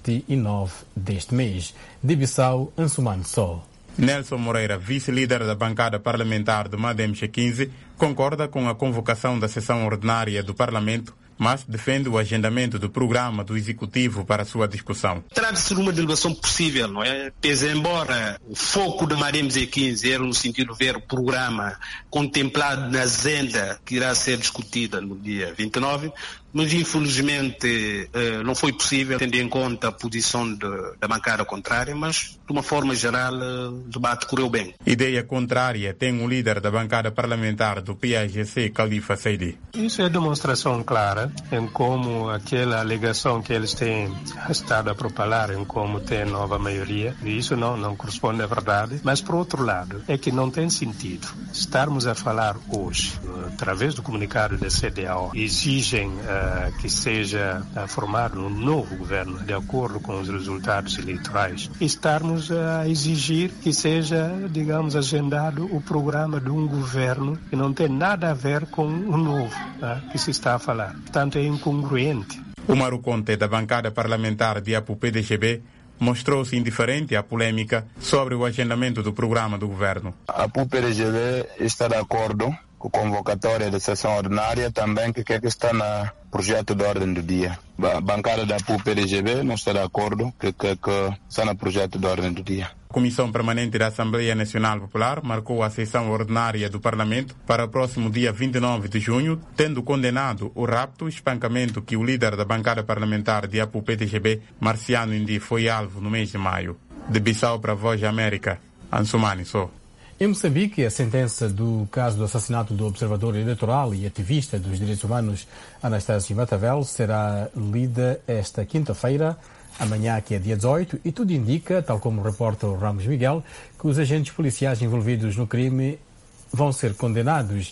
29 deste mês. De Bissau, Ansumani Sol. Nelson Moreira, vice-líder da bancada parlamentar do MADEM G15, concorda com a convocação da sessão ordinária do Parlamento, mas defende o agendamento do programa do Executivo para a sua discussão. Trata-se de uma delegação possível, não é? Pese embora o foco do MADEM G15 era no sentido de ver o programa contemplado na agenda que irá ser discutida no dia 29, mas infelizmente não foi possível, tendo em conta a posição da bancada contrária, mas de uma forma geral o debate correu bem. Ideia contrária tem o líder da bancada parlamentar do PAGC, Khalifa Saidi. Isso é demonstração clara em como aquela alegação que eles têm estado a propalar em como tem nova maioria, e isso não corresponde à verdade, mas por outro lado é que não tem sentido estarmos a falar hoje, através do comunicado da CEDEAO, exigem que seja formado um novo governo de acordo com os resultados eleitorais, e estarmos a exigir que seja, digamos, agendado o programa de um governo que não tem nada a ver com o novo que se está a falar. Portanto, é incongruente. O Maru Conte, da bancada parlamentar de APU-PDGB, mostrou-se indiferente à polêmica sobre o agendamento do programa do governo. A APU-PDGB está de acordo com a convocatória da sessão ordinária, também que está no projeto de ordem do dia. A bancada da APU-PDGB não está de acordo que está no projeto de ordem do dia. A Comissão Permanente da Assembleia Nacional Popular marcou a sessão ordinária do Parlamento para o próximo dia 29 de junho, tendo condenado o rapto e espancamento que o líder da bancada parlamentar de APU-PDGB, Marciano Indi, foi alvo no mês de maio. De Bissau para a Voz da América, Ansumani Só. Em Moçambique, a sentença do caso do assassinato do observador eleitoral e ativista dos direitos humanos Anastásio Matavel será lida esta quinta-feira, amanhã, que é dia 18, e tudo indica, tal como reporta o Ramos Miguel, que os agentes policiais envolvidos no crime vão ser condenados,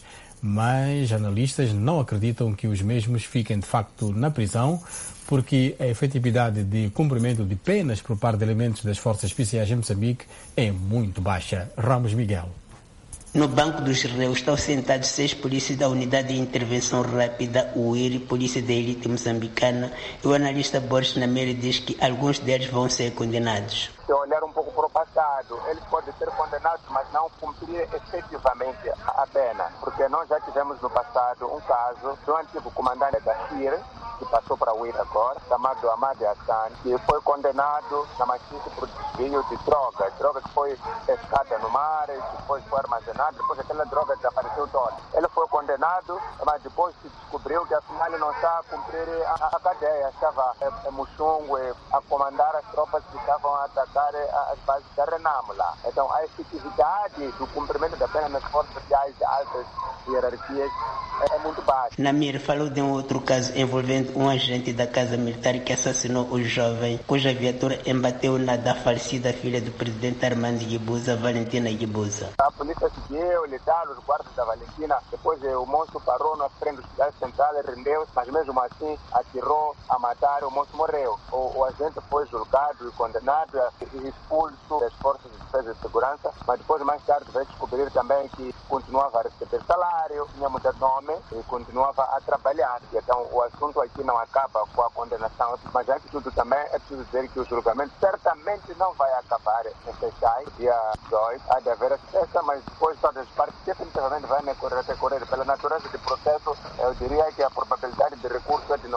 mas analistas não acreditam que os mesmos fiquem de facto na prisão, porque a efetividade de cumprimento de penas por parte de elementos das Forças Especiais em Moçambique é muito baixa. Ramos Miguel. No banco dos réus estão sentados 6 polícias da Unidade de Intervenção Rápida, UIR, Polícia da Elite Moçambicana, e o analista Borges Namere diz que alguns deles vão ser condenados. Se olhar um pouco para o passado, eles podem ser condenados, mas não cumprir efetivamente a pena. Porque nós já tivemos no passado um caso de um antigo comandante da CIR, que passou para o UIR agora, chamado Ahmad Hassan, que foi condenado na maciça por desvio de droga que foi pescada no mar, depois foi armazenada, depois aquela droga desapareceu toda. Ele foi condenado, mas depois se descobriu que afinal ele não estava a cumprir a cadeia, estava em Muxungue a comandar as tropas que estavam a atacar as bases da Renamo lá. Então a efetividade do cumprimento da pena nas forças sociais de altas hierarquias é muito baixa. Namir falou de um outro caso envolvendo um agente da Casa Militar que assassinou o jovem, cuja viatura embateu na da falecida filha do presidente Armando Guebuza, Valentina Guebuza. A polícia E eu, Letal, os guardas da Valentina, depois o monstro parou na frente do hospital central, rendeu, mas mesmo assim atirou a matar, o monstro morreu. O agente foi julgado e condenado e expulso das forças de defesa e segurança, mas depois mais tarde veio descobrir também que continuava a receber salário, tinha mudado nome e continuava a trabalhar. E então o assunto aqui não acaba com a condenação, mas antes de tudo também é preciso dizer que o julgamento certamente não vai acabar em Seixai, dia 18, há de haver a festa, mas depois todas as partes definitivamente vão recorrer. Pela natureza do processo, eu diria que a probabilidade de recurso é de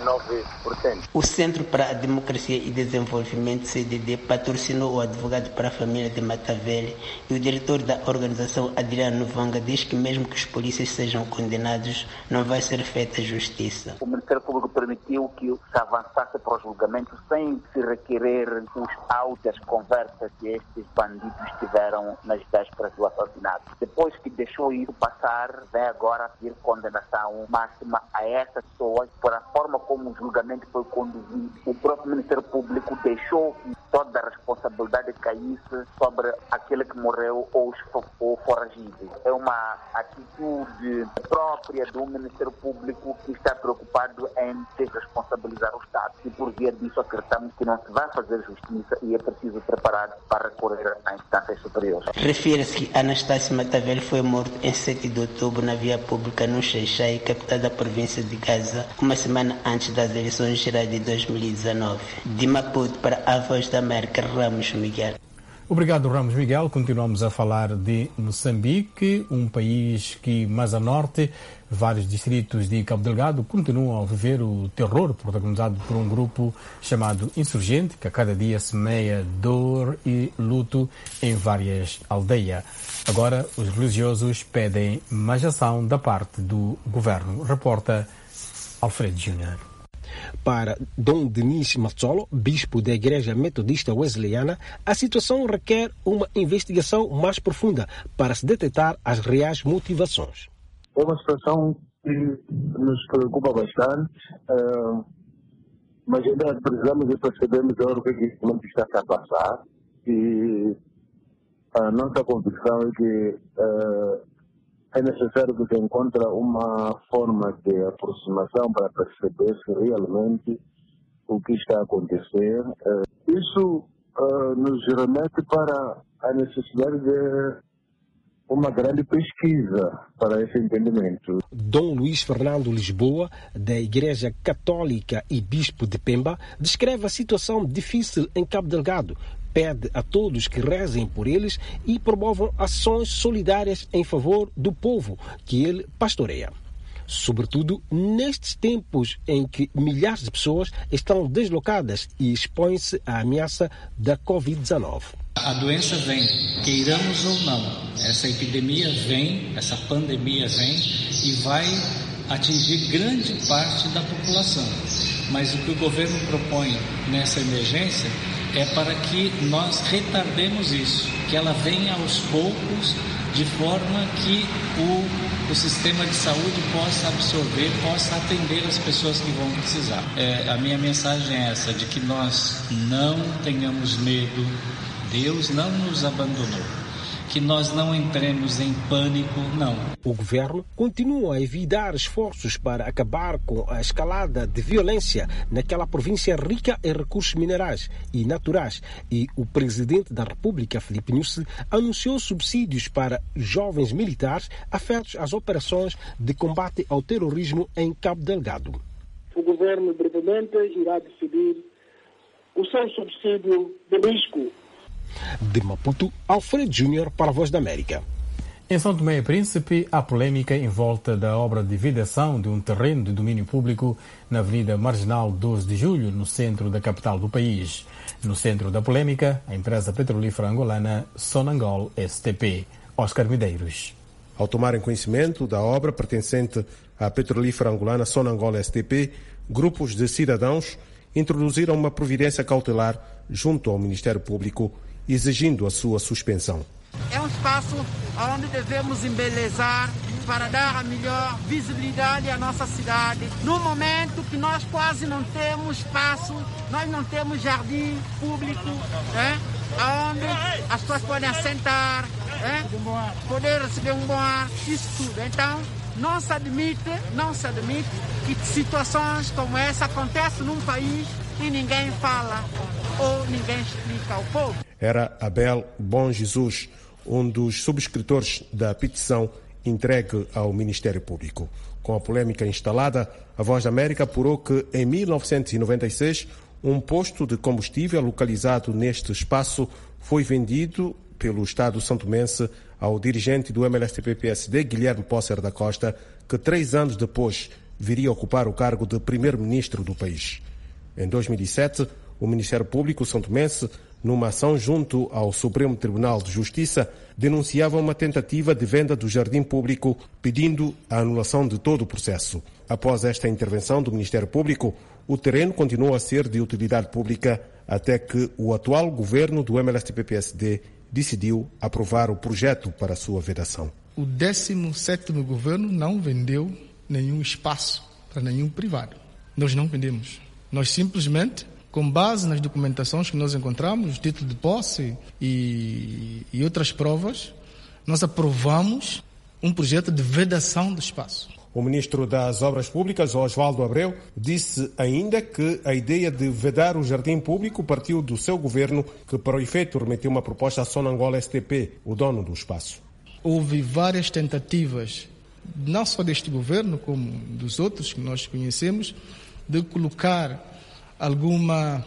99%. O Centro para a Democracia e Desenvolvimento, CDD, patrocinou o advogado para a família de Matavel e o diretor da organização, Adriano Vanga, diz que mesmo que os polícias sejam condenados, não vai ser feita justiça. O Ministério Público permitiu que se avançasse para o julgamento sem se requerer os áudios, as conversas que estes bandidos tiveram nas vésperas do assassinato. Depois que deixou isso passar, vem agora a vir condenação máxima a essas pessoas por a forma como o julgamento foi conduzido. O próprio Ministério Público deixou que toda a responsabilidade caísse sobre aquele que morreu ou foragido. É uma atitude própria do Ministério Público que está preocupado em desresponsabilizar o Estado. E por via disso acreditamos que não se vai fazer justiça e é preciso preparar para recorrer a instâncias superiores. Refere-se que Anastácio Matavel foi morto em 7 de outubro na via pública no Xai-Xai, capital da província de Gaza, uma semana antes das eleições gerais de 2019. De Maputo para a Voz da América, Ramos Miguel. Obrigado, Ramos Miguel. Continuamos a falar de Moçambique, um país que, mais a norte, vários distritos de Cabo Delgado continuam a viver o terror protagonizado por um grupo chamado insurgente, que a cada dia semeia dor e luto em várias aldeias. Agora, os religiosos pedem mais ação da parte do governo. Reporta Alfredo Júnior. Para Dom Denis Mazzolo, bispo da Igreja Metodista Wesleyana, a situação requer uma investigação mais profunda para se detectar as reais motivações. É uma situação que nos preocupa bastante, mas ainda precisamos de perceber melhor o que está a passar. E a nossa convicção é que é necessário que se encontre uma forma de aproximação para perceber se realmente o que está a acontecer. Isso nos remete para a necessidade de uma grande pesquisa para esse entendimento. Dom Luís Fernando Lisboa, da Igreja Católica e Bispo de Pemba, descreve a situação difícil em Cabo Delgado. Pede a todos que rezem por eles e promovam ações solidárias em favor do povo que ele pastoreia. Sobretudo nestes tempos em que milhares de pessoas estão deslocadas e expõem-se à ameaça da Covid-19. A doença vem, queiramos ou não. Essa epidemia vem, essa pandemia vem e vai atingir grande parte da população. Mas o que o governo propõe nessa emergência é para que nós retardemos isso, que ela venha aos poucos, de forma que o sistema de saúde possa absorver, possa atender as pessoas que vão precisar. A minha mensagem é essa, de que nós não tenhamos medo, Deus não nos abandonou. Que nós não entremos em pânico, não. O governo continua a evitar esforços para acabar com a escalada de violência naquela província rica em recursos minerais e naturais. E o presidente da República, Filipe Nyusi, anunciou subsídios para jovens militares afetos às operações de combate ao terrorismo em Cabo Delgado. O governo brevemente irá decidir o seu subsídio de risco. De Maputo, Alfredo Júnior para a Voz da América. Em São Tomé e Príncipe, há polêmica em volta da obra de vedação de um terreno de domínio público na Avenida Marginal 12 de Julho, no centro da capital do país. No centro da polêmica, a empresa petrolífera angolana Sonangol STP. Oscar Medeiros. Ao tomarem conhecimento da obra pertencente à petrolífera angolana Sonangol STP, grupos de cidadãos introduziram uma providência cautelar junto ao Ministério Público, exigindo a sua suspensão. É um espaço onde devemos embelezar para dar a melhor visibilidade à nossa cidade. No momento que nós quase não temos espaço, nós não temos jardim público, onde as pessoas podem assentar, poder receber um bom ar, isso tudo. Então, não se admite que situações como essa acontecem num país e ninguém fala ou ninguém explica ao povo. Era Abel Bom Jesus, um dos subscritores da petição entregue ao Ministério Público. Com a polêmica instalada, a Voz da América apurou que, em 1996, um posto de combustível localizado neste espaço foi vendido pelo Estado santomense ao dirigente do MLSTP-PSD, Guilherme Pócer da Costa, que 3 anos depois viria a ocupar o cargo de primeiro-ministro do país. Em 2007, o Ministério Público santomense, numa ação junto ao Supremo Tribunal de Justiça, denunciava uma tentativa de venda do jardim público, pedindo a anulação de todo o processo. Após esta intervenção do Ministério Público, o terreno continuou a ser de utilidade pública até que o atual governo do MLSTP-PSD decidiu aprovar o projeto para a sua vedação. O 17º governo não vendeu nenhum espaço para nenhum privado. Nós não vendemos. Nós simplesmente, com base nas documentações que nós encontramos, título de posse e outras provas, nós aprovamos um projeto de vedação do espaço. O ministro das Obras Públicas, Osvaldo Abreu, disse ainda que a ideia de vedar o jardim público partiu do seu governo, que para o efeito remeteu uma proposta à Sonangol STP, o dono do espaço. Houve várias tentativas, não só deste governo, como dos outros que nós conhecemos, de colocar alguma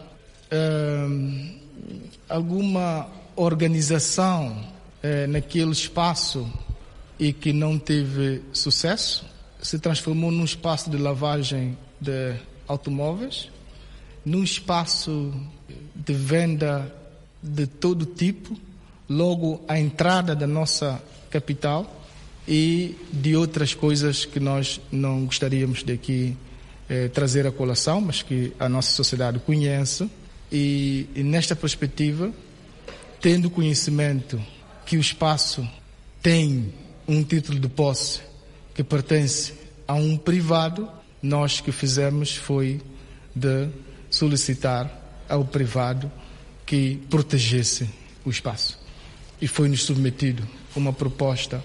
organização naquele espaço e que não teve sucesso. Se transformou num espaço de lavagem de automóveis, num espaço de venda de todo tipo, logo à entrada da nossa capital, e de outras coisas que nós não gostaríamos de aqui trazer à colação, mas que a nossa sociedade conhece. E nesta perspectiva, tendo conhecimento que o espaço tem um título de posse que pertence a um privado, nós que fizemos foi de solicitar ao privado que protegesse o espaço. E foi-nos submetido uma proposta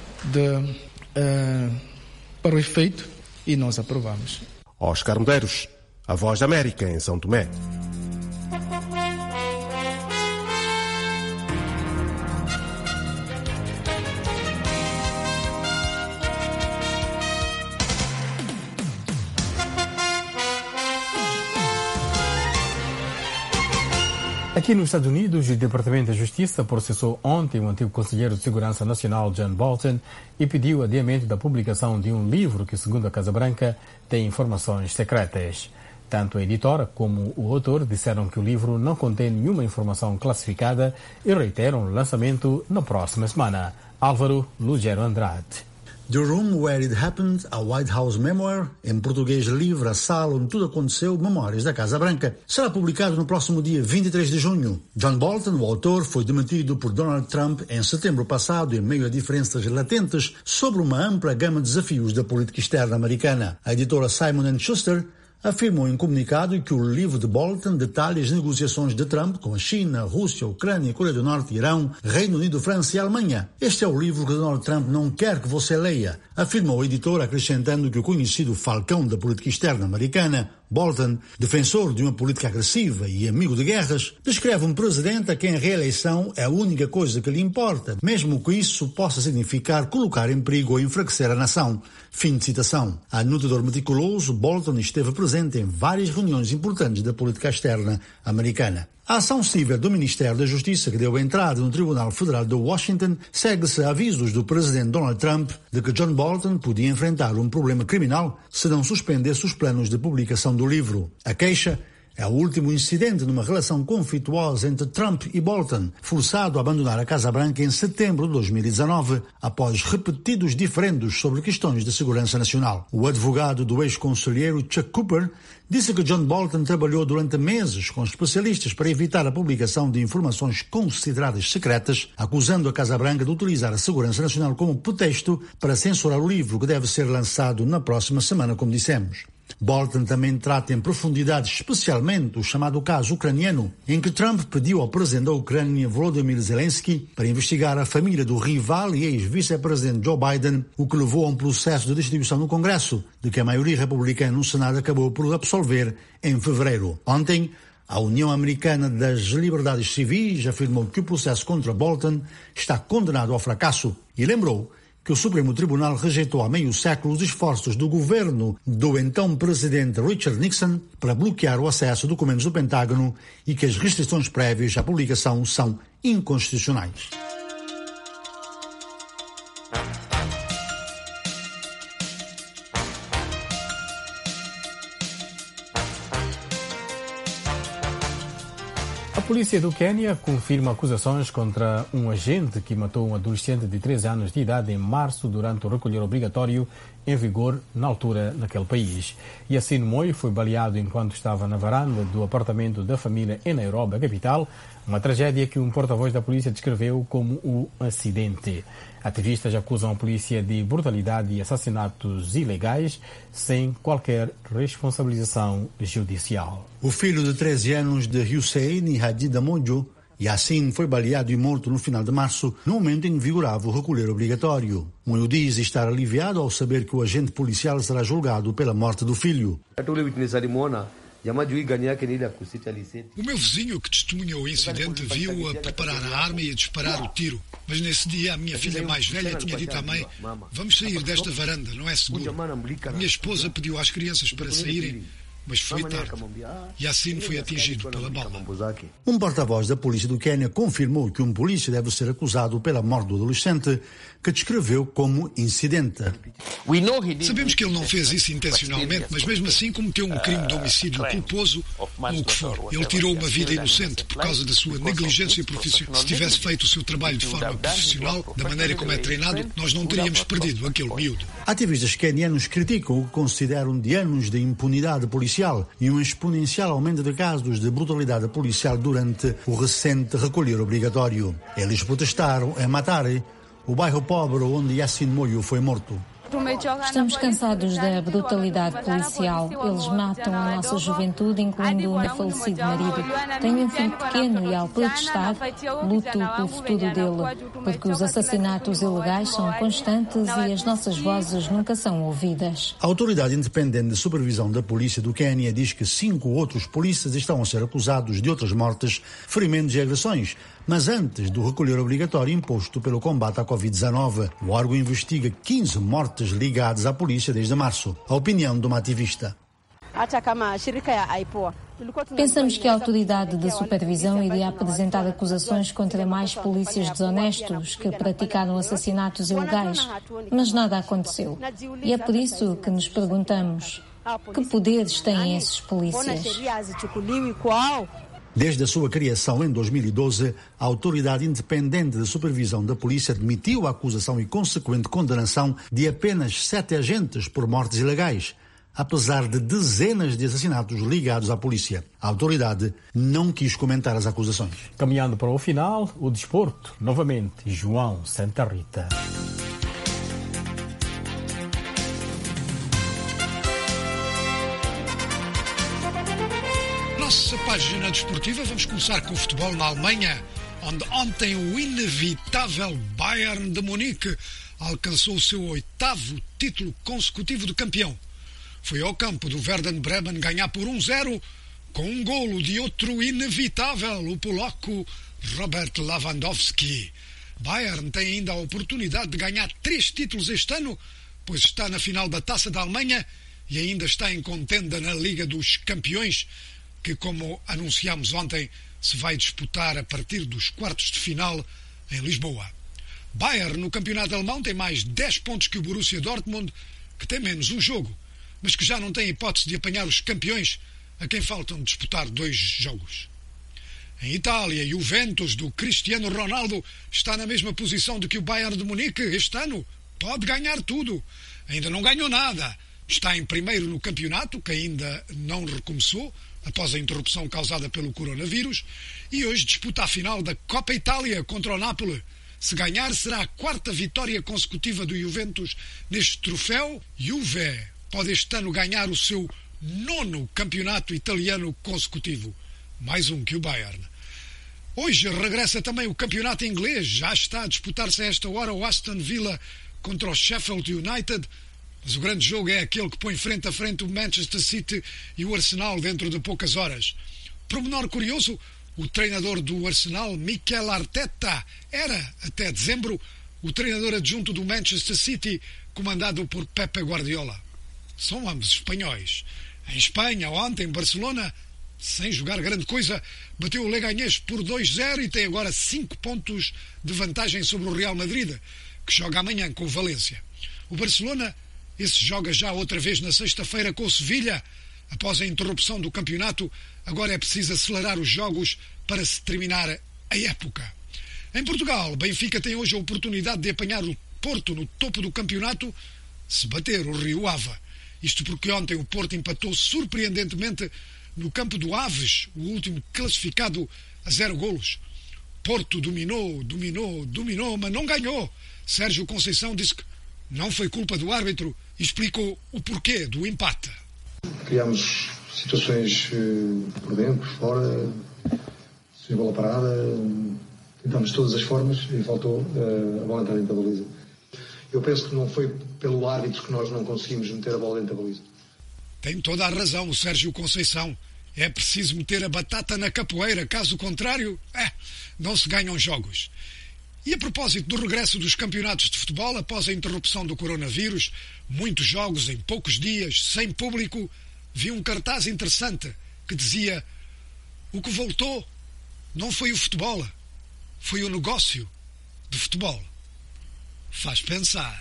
para o efeito e nós aprovamos. Oscar Medeiros, a Voz da América, em São Tomé. Aqui nos Estados Unidos, o Departamento da Justiça processou ontem o antigo conselheiro de Segurança Nacional John Bolton e pediu adiamento da publicação de um livro que, segundo a Casa Branca, tem informações secretas. Tanto a editora como o autor disseram que o livro não contém nenhuma informação classificada e reiteram o lançamento na próxima semana. Álvaro Lugero Andrade. The Room Where It Happened, a White House Memoir, em português livre, a sala onde tudo aconteceu, Memórias da Casa Branca, será publicado no próximo dia 23 de junho. John Bolton, o autor, foi demitido por Donald Trump em setembro passado em meio a diferenças latentes sobre uma ampla gama de desafios da política externa americana. A editora Simon & Schuster afirmou em comunicado que o livro de Bolton detalha as negociações de Trump com a China, Rússia, Ucrânia, Coreia do Norte, Irão, Reino Unido, França e Alemanha. Este é o livro que Donald Trump não quer que você leia, afirmou o editor, acrescentando que o conhecido falcão da política externa americana, Bolton, defensor de uma política agressiva e amigo de guerras, descreve um presidente a quem a reeleição é a única coisa que lhe importa, mesmo que isso possa significar colocar em perigo ou enfraquecer a nação. Fim de citação. Anotador meticuloso, Bolton esteve presente em várias reuniões importantes da política externa americana. A ação civil do Ministério da Justiça, que deu entrada no Tribunal Federal de Washington, segue-se a avisos do presidente Donald Trump de que John Bolton podia enfrentar um problema criminal se não suspendesse os planos de publicação do livro. A queixa é o último incidente numa relação conflituosa entre Trump e Bolton, forçado a abandonar a Casa Branca em setembro de 2019, após repetidos diferendos sobre questões de segurança nacional. O advogado do ex-conselheiro Chuck Cooper disse que John Bolton trabalhou durante meses com especialistas para evitar a publicação de informações consideradas secretas, acusando a Casa Branca de utilizar a segurança nacional como pretexto para censurar o livro que deve ser lançado na próxima semana, como dissemos. Bolton também trata em profundidade especialmente o chamado caso ucraniano, em que Trump pediu ao presidente da Ucrânia, Volodymyr Zelensky, para investigar a família do rival e ex-vice-presidente Joe Biden, o que levou a um processo de destituição no Congresso, de que a maioria republicana no Senado acabou por absolver em fevereiro. Ontem, a União Americana das Liberdades Civis afirmou que o processo contra Bolton está condenado ao fracasso e lembrou que o Supremo Tribunal rejeitou há meio século os esforços do governo do então presidente Richard Nixon para bloquear o acesso a documentos do Pentágono e que as restrições prévias à publicação são inconstitucionais. A polícia do Quênia confirma acusações contra um agente que matou um adolescente de 13 anos de idade em março durante o recolher obrigatório em vigor na altura naquele país. Yassine Moi foi baleado enquanto estava na varanda do apartamento da família em Nairobi, a capital, uma tragédia que um porta-voz da polícia descreveu como um acidente. Ativistas acusam a polícia de brutalidade e assassinatos ilegais sem qualquer responsabilização judicial. O filho de 13 anos de Hussein Hadida Mojo, Yassine, foi baleado e morto no final de março, no momento em que vigorava o recolher obrigatório. Mojo diz estar aliviado ao saber que o agente policial será julgado pela morte do filho. O meu vizinho que testemunhou o incidente viu-o a preparar a arma e a disparar o tiro. Mas nesse dia a minha filha mais velha tinha dito à mãe: vamos sair desta varanda, não é seguro. A minha esposa pediu às crianças para saírem, mas foi tarde. Yassine foi atingido pela bala. Um porta-voz da polícia do Quênia confirmou que um polícia deve ser acusado pela morte do adolescente, que descreveu como incidente. Sabemos que ele não fez isso intencionalmente, mas mesmo assim cometeu um crime de homicídio culposo ou o que for. Ele tirou uma vida inocente por causa da sua negligência profissional. Se tivesse feito o seu trabalho de forma profissional, da maneira como é treinado, nós não teríamos perdido aquele miúdo. Ativistas quenianos criticam o que consideram de anos de impunidade policial e um exponencial aumento de casos de brutalidade policial durante o recente recolher obrigatório. Eles protestaram em Matare, o bairro pobre onde Yassine Moyo foi morto. Estamos cansados da brutalidade policial. Eles matam a nossa juventude, incluindo o meu falecido marido. Tenho um filho pequeno e, ao protestar, luto pelo futuro dele, porque os assassinatos ilegais são constantes e as nossas vozes nunca são ouvidas. A Autoridade Independente de Supervisão da Polícia do Quênia diz que 5 outros polícias estão a ser acusados de outras mortes, ferimentos e agressões, mas antes do recolher obrigatório imposto pelo combate à Covid-19. O órgão investiga 15 mortes ligadas à polícia desde março. A opinião de uma ativista. Pensamos que a autoridade de supervisão iria apresentar acusações contra mais polícias desonestos que praticaram assassinatos ilegais, mas nada aconteceu. E é por isso que nos perguntamos: que poderes têm esses polícias? Desde a sua criação em 2012, a Autoridade Independente de Supervisão da Polícia admitiu a acusação e consequente condenação de apenas 7 agentes por mortes ilegais, apesar de dezenas de assassinatos ligados à polícia. A autoridade não quis comentar as acusações. Caminhando para o final, o desporto. Novamente, João Santa Rita. Nossa página desportiva, vamos começar com o futebol na Alemanha, onde ontem o inevitável Bayern de Munique alcançou o seu 8º título consecutivo de campeão. Foi ao campo do Werder Bremen ganhar por 1-0 com um golo de outro inevitável, o polaco Robert Lewandowski. Bayern tem ainda a oportunidade de ganhar 3 títulos este ano, pois está na final da Taça da Alemanha e ainda está em contenda na Liga dos Campeões, que, como anunciámos ontem, se vai disputar a partir dos quartos de final em Lisboa. Bayern, no campeonato alemão, tem mais 10 pontos que o Borussia Dortmund, que tem menos um jogo, mas que já não tem hipótese de apanhar os campeões, a quem faltam disputar 2 jogos. Em Itália, Juventus, do Cristiano Ronaldo, está na mesma posição do que o Bayern de Munique este ano. Pode ganhar tudo. Ainda não ganhou nada. Está em primeiro no campeonato, que ainda não recomeçou, após a interrupção causada pelo coronavírus, e hoje disputa a final da Copa Itália contra o Napoli. Se ganhar, será a 4ª vitória consecutiva do Juventus neste troféu. Juve pode este ano ganhar o seu 9º campeonato italiano consecutivo, mais um que o Bayern. Hoje regressa também o campeonato inglês, já está a disputar-se a esta hora o Aston Villa contra o Sheffield United, mas o grande jogo é aquele que põe frente a frente o Manchester City e o Arsenal dentro de poucas horas. Pormenor curioso, o treinador do Arsenal, Mikel Arteta, era, até dezembro, o treinador adjunto do Manchester City, comandado por Pepe Guardiola. São ambos espanhóis. Em Espanha, ontem, Barcelona, sem jogar grande coisa, bateu o Leganés por 2-0 e tem agora 5 pontos de vantagem sobre o Real Madrid, que joga amanhã com o Valência. O Barcelona, esse joga já outra vez na sexta-feira com o Sevilha. Após a interrupção do campeonato, agora é preciso acelerar os jogos para se terminar a época. Em Portugal, Benfica tem hoje a oportunidade de apanhar o Porto no topo do campeonato, se bater o Rio Ave. Isto porque ontem o Porto empatou surpreendentemente no campo do Aves, o último classificado, a 0 golos. Porto dominou, mas não ganhou. Sérgio Conceição disse que não foi culpa do árbitro e explicou o porquê do empate. Criámos situações por dentro, por fora, sem bola parada, tentámos de todas as formas e faltou a bola entrar dentro da baliza. Eu penso que não foi pelo árbitro que nós não conseguimos meter a bola dentro da baliza. Tem toda a razão o Sérgio Conceição. É preciso meter a batata na capoeira, caso contrário, não se ganham jogos. E a propósito do regresso dos campeonatos de futebol, após a interrupção do coronavírus, muitos jogos em poucos dias, sem público, vi um cartaz interessante que dizia: o que voltou não foi o futebol, foi o negócio de futebol. Faz pensar.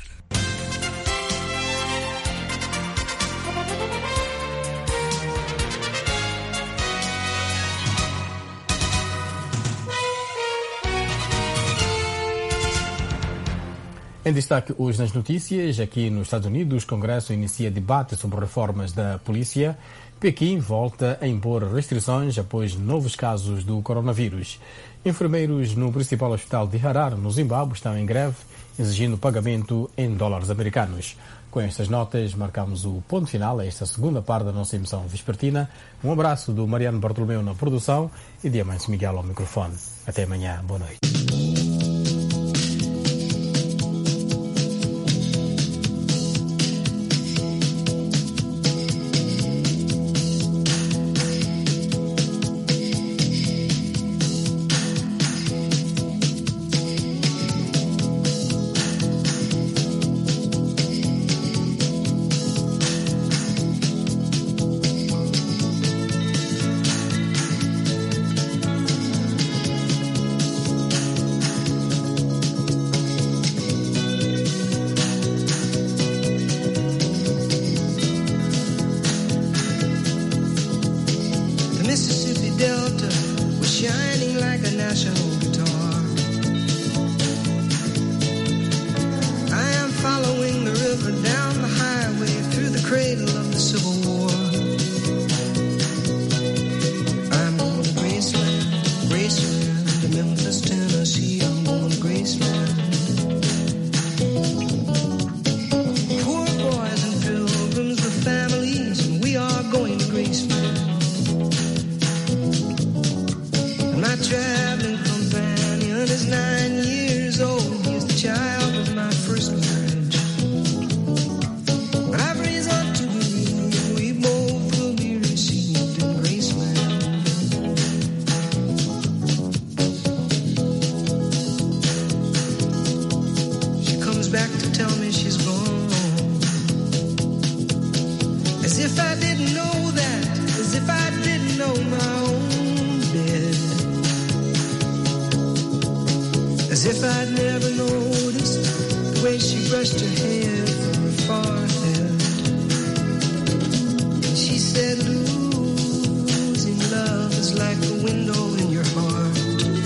Em destaque hoje nas notícias, aqui nos Estados Unidos, o Congresso inicia debate sobre reformas da polícia. Pequim volta a impor restrições após novos casos do coronavírus. Enfermeiros no principal hospital de Harar, no Zimbábue, estão em greve, exigindo pagamento em dólares americanos. Com estas notas, marcamos o ponto final a esta segunda parte da nossa emissão vespertina. Um abraço do Mariano Bartolomeu na produção e de Amâncio Miguel ao microfone. Até amanhã. Boa noite. As if I'd never noticed the way she brushed her hair from her forehead. And she said, losing love is like a window in your heart.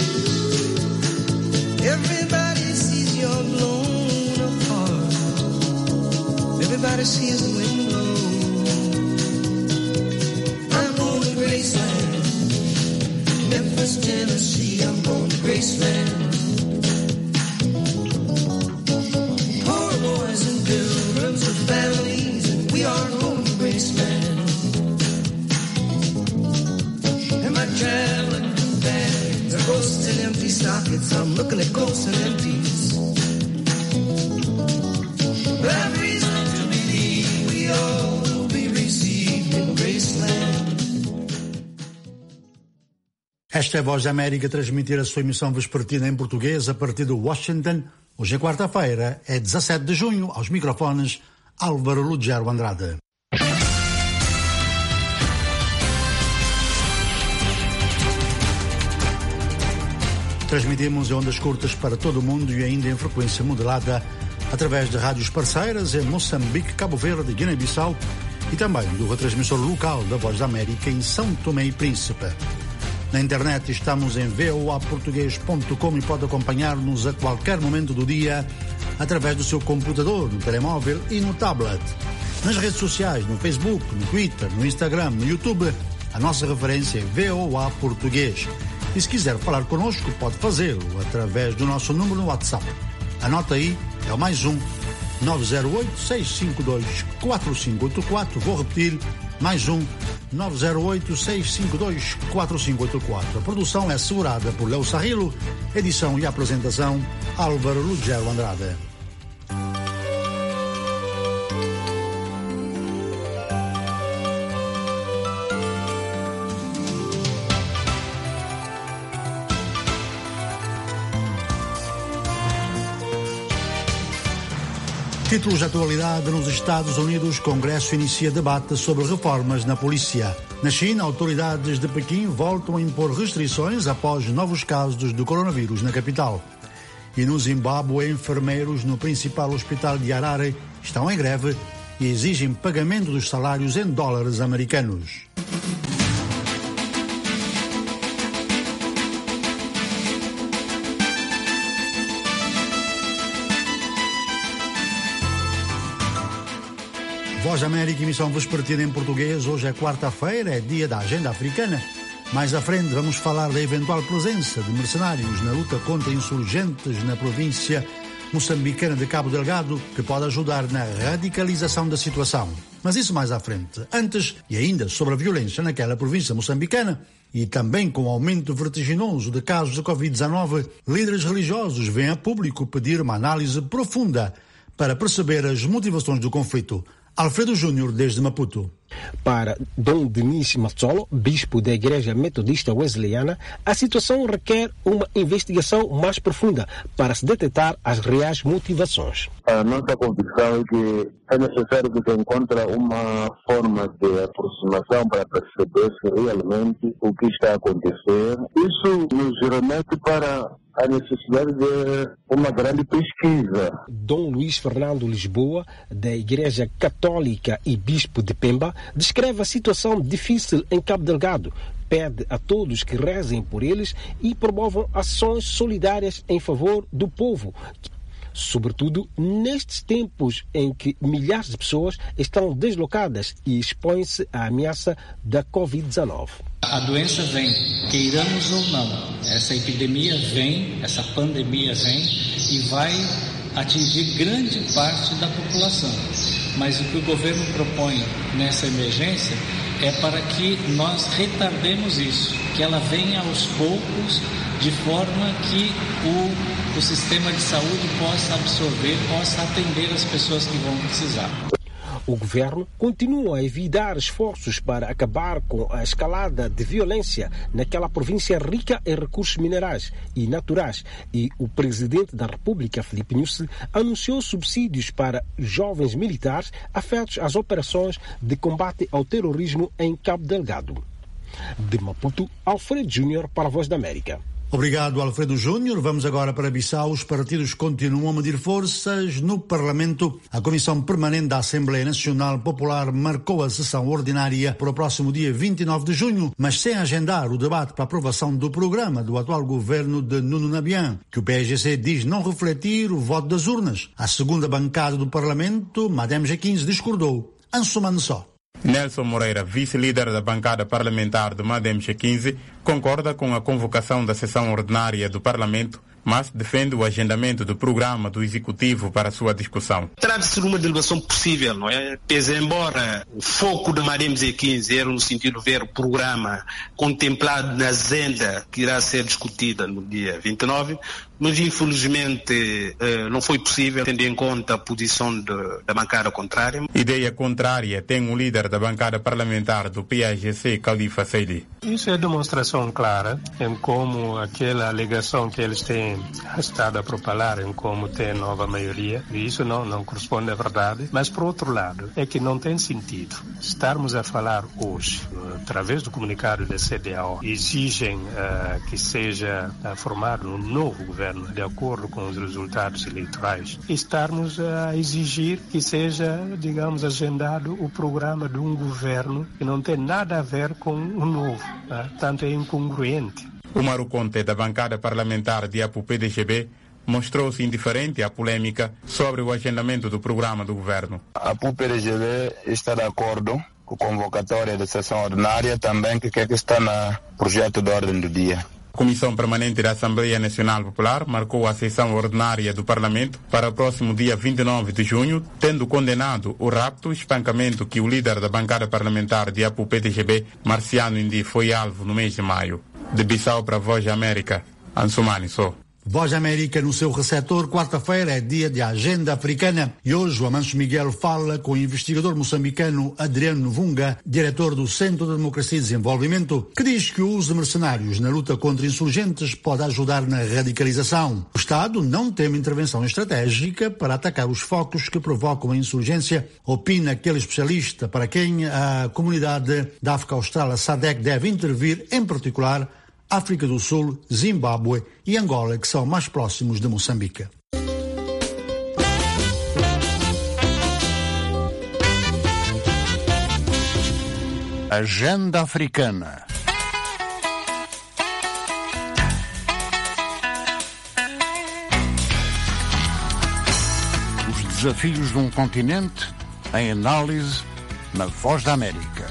Everybody sees you're blown apart. Everybody sees the wind blow. I'm going to Graceland, Memphis, Tennessee. I'm going to Graceland. Poor boys and pilgrims with families, and we are going to Graceland. empty sockets. I'm looking at ghosts and empties. Every reason to believe we all will be received in Graceland. Esta é a Voz da América, transmitir a sua emissão vespertina em português a partir de Washington. Hoje é quarta-feira, é 17 de junho, aos microfones Álvaro Lugero Andrade. Transmitimos em ondas curtas para todo o mundo e ainda em frequência modulada através de rádios parceiras em Moçambique, Cabo Verde, Guiné-Bissau e também do retransmissor local da Voz da América em São Tomé e Príncipe. Na internet estamos em voaportugues.com e pode acompanhar-nos a qualquer momento do dia através do seu computador, no telemóvel e no tablet. Nas redes sociais, no Facebook, no Twitter, no Instagram, no YouTube, a nossa referência é VOA Português. E se quiser falar connosco, pode fazê-lo através do nosso número no WhatsApp. Anota aí, é o +1 908-652-4584. Vou repetir, +1 908-652-4584. A produção é assegurada por Leo Sarrilo, edição e apresentação Álvaro Lugero Andrade. Títulos de atualidade nos Estados Unidos. Congresso inicia debate sobre reformas na polícia. Na China, autoridades de Pequim voltam a impor restrições após novos casos do coronavírus na capital. E no Zimbábue, enfermeiros no principal hospital de Harare estão em greve e exigem pagamento dos salários em dólares americanos. Voz da América, emissão vespertina em português. Hoje é quarta-feira, é dia da agenda africana. Mais à frente vamos falar da eventual presença de mercenários na luta contra insurgentes na província moçambicana de Cabo Delgado, que pode ajudar na radicalização da situação. Mas isso mais à frente. Antes, e ainda sobre a violência naquela província moçambicana, e também com o aumento vertiginoso de casos de Covid-19, líderes religiosos vêm a público pedir uma análise profunda para perceber as motivações do conflito. Alfredo Júnior, desde Maputo. Para Dom Denis Matsolo, bispo da Igreja Metodista Wesleyana, a situação requer uma investigação mais profunda para se detectar as reais motivações. A nossa convicção é que é necessário que se encontre uma forma de aproximação para perceber se realmente o que está a acontecer. Isso nos remete para a necessidade de uma grande pesquisa. Dom Luís Fernando Lisboa, da Igreja Católica e bispo de Pemba, descreve a situação difícil em Cabo Delgado, pede a todos que rezem por eles e promovam ações solidárias em favor do povo, sobretudo nestes tempos em que milhares de pessoas estão deslocadas e expõem-se à ameaça da Covid-19. A doença vem, queiramos ou não. Essa epidemia vem, essa pandemia vem e vai atingir grande parte da população. Mas o que o governo propõe nessa emergência é para que nós retardemos isso, que ela venha aos poucos, de forma que o sistema de saúde possa absorver, possa atender as pessoas que vão precisar. O governo continua a evitar esforços para acabar com a escalada de violência naquela província rica em recursos minerais e naturais, e o presidente da República, Filipe Nyusi, anunciou subsídios para jovens militares afetos às operações de combate ao terrorismo em Cabo Delgado. De Maputo, Alfredo Júnior para a Voz da América. Obrigado, Alfredo Júnior. Vamos agora para Bissau. Os partidos continuam a medir forças no Parlamento. A Comissão Permanente da Assembleia Nacional Popular marcou a sessão ordinária para o próximo dia 29 de junho, mas sem agendar o debate para a aprovação do programa do atual governo de Nuno Nabian, que o PSGC diz não refletir o voto das urnas. A segunda bancada do Parlamento, Madem G15, discordou. Ansumano só. Nelson Moreira, vice-líder da bancada parlamentar do MADEM G15, concorda com a convocação da sessão ordinária do Parlamento, mas defende o agendamento do programa do Executivo para sua discussão. Trata-se de uma delegação possível, não é? Pese embora o foco da Maré MZ15 era no sentido de ver o programa contemplado na agenda que irá ser discutida no dia 29, mas infelizmente não foi possível, tendo em conta a posição da bancada contrária. Ideia contrária tem o líder da bancada parlamentar do PAGC, Khalifa Seydi. Isso é demonstração clara em como aquela alegação que eles têm estado a propalar em como tem nova maioria, e isso não corresponde à verdade, mas por outro lado, é que não tem sentido estarmos a falar hoje, através do comunicado da CDAO, exigem que seja formado um novo governo de acordo com os resultados eleitorais, e estarmos a exigir que seja, digamos, agendado o programa de um governo que não tem nada a ver com o novo, tanto é incongruente. Umaru Conte, da bancada parlamentar de APU-PDGB, mostrou-se indiferente à polêmica sobre o agendamento do programa do governo. A APU-PDGB está de acordo com a convocatória da sessão ordinária, também que está no projeto de ordem do dia. A Comissão Permanente da Assembleia Nacional Popular marcou a sessão ordinária do Parlamento para o próximo dia 29 de junho, tendo condenado o rapto e espancamento que o líder da bancada parlamentar de APU-PDGB, Marciano Indi, foi alvo no mês de maio. De Bissau para a Voz da América, Ansumani Só. Voz América no seu receptor, quarta-feira é dia de agenda africana e hoje o Amancio Miguel fala com o investigador moçambicano Adriano Novunga, diretor do Centro de Democracia e Desenvolvimento, que diz que o uso de mercenários na luta contra insurgentes pode ajudar na radicalização. O Estado não tem uma intervenção estratégica para atacar os focos que provocam a insurgência, opina aquele especialista para quem a comunidade da África Austral, a SADC, deve intervir, em particular África do Sul, Zimbábue e Angola, que são mais próximos de Moçambique. Agenda Africana. Os desafios de um continente em análise na Voz da América.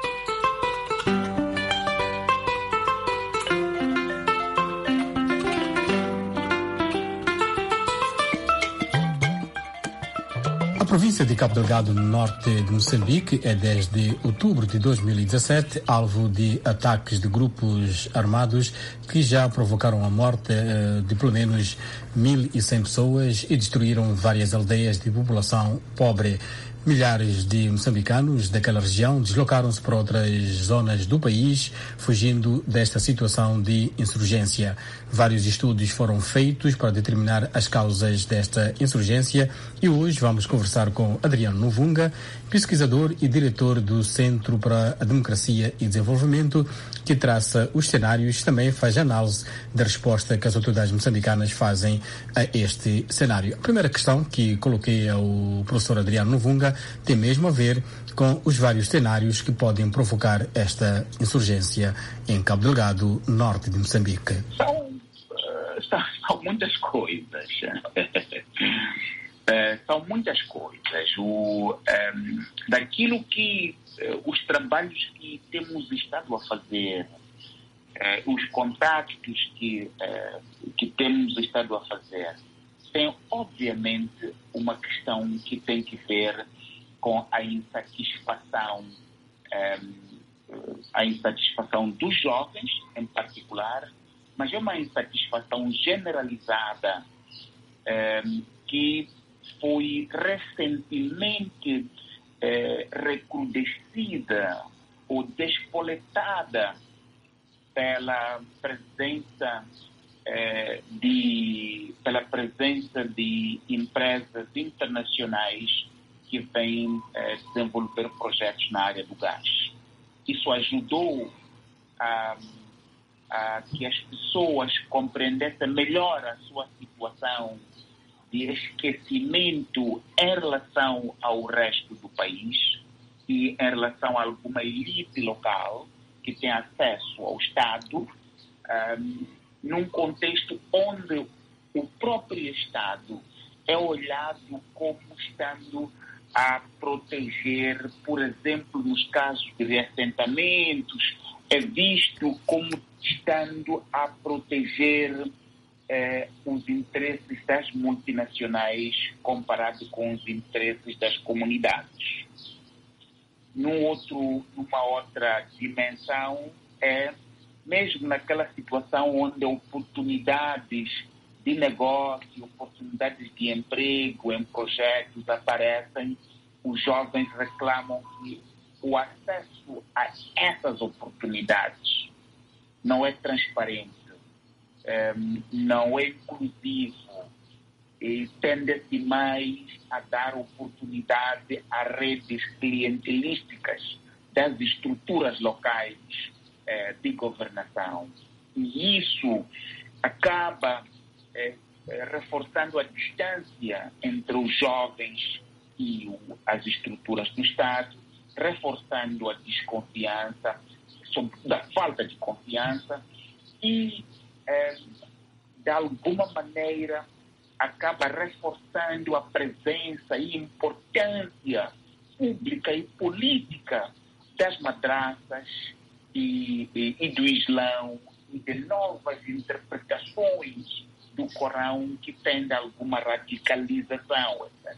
A província de Cabo Delgado, no norte de Moçambique, é desde outubro de 2017 alvo de ataques de grupos armados que já provocaram a morte de pelo menos 1.100 pessoas e destruíram várias aldeias de população pobre. Milhares de moçambicanos daquela região deslocaram-se para outras zonas do país, fugindo desta situação de insurgência. Vários estudos foram feitos para determinar as causas desta insurgência e hoje vamos conversar com Adriano Novunga, pesquisador e diretor do Centro para a Democracia e Desenvolvimento, que traça os cenários e também faz análise da resposta que as autoridades moçambicanas fazem a este cenário. A primeira questão que coloquei ao professor Adriano Novunga tem mesmo a ver com os vários cenários que podem provocar esta insurgência em Cabo Delgado, norte de Moçambique. São muitas coisas. São muitas coisas. Daquilo que os trabalhos que temos estado a fazer, os contactos que temos estado a fazer, tem obviamente uma questão que tem que ver com a insatisfação dos jovens em particular, mas é uma insatisfação generalizada que foi recentemente recrudescida ou despoletada pela presença de empresas internacionais que vêm desenvolver projetos na área do gás. Isso ajudou a que as pessoas compreendessem melhor a sua situação de esquecimento em relação ao resto do país e em relação a alguma elite local que tem acesso ao Estado, num contexto onde o próprio Estado é olhado como estando a proteger, por exemplo, nos casos de reassentamentos, é visto como estando a proteger os interesses das multinacionais comparado com os interesses das comunidades. Numa outra dimensão mesmo naquela situação onde oportunidades de negócio, oportunidades de emprego em projetos aparecem, os jovens reclamam que o acesso a essas oportunidades não é transparente, não é inclusivo e tende-se mais a dar oportunidade a redes clientelísticas das estruturas locais de governação. E isso acaba reforçando a distância entre os jovens e as estruturas do Estado, reforçando a desconfiança, sobretudo a falta de confiança e, de alguma maneira, acaba reforçando a presença e importância pública e política das madraças e do Islão e de novas interpretações do Corão que tende a alguma radicalização, etc.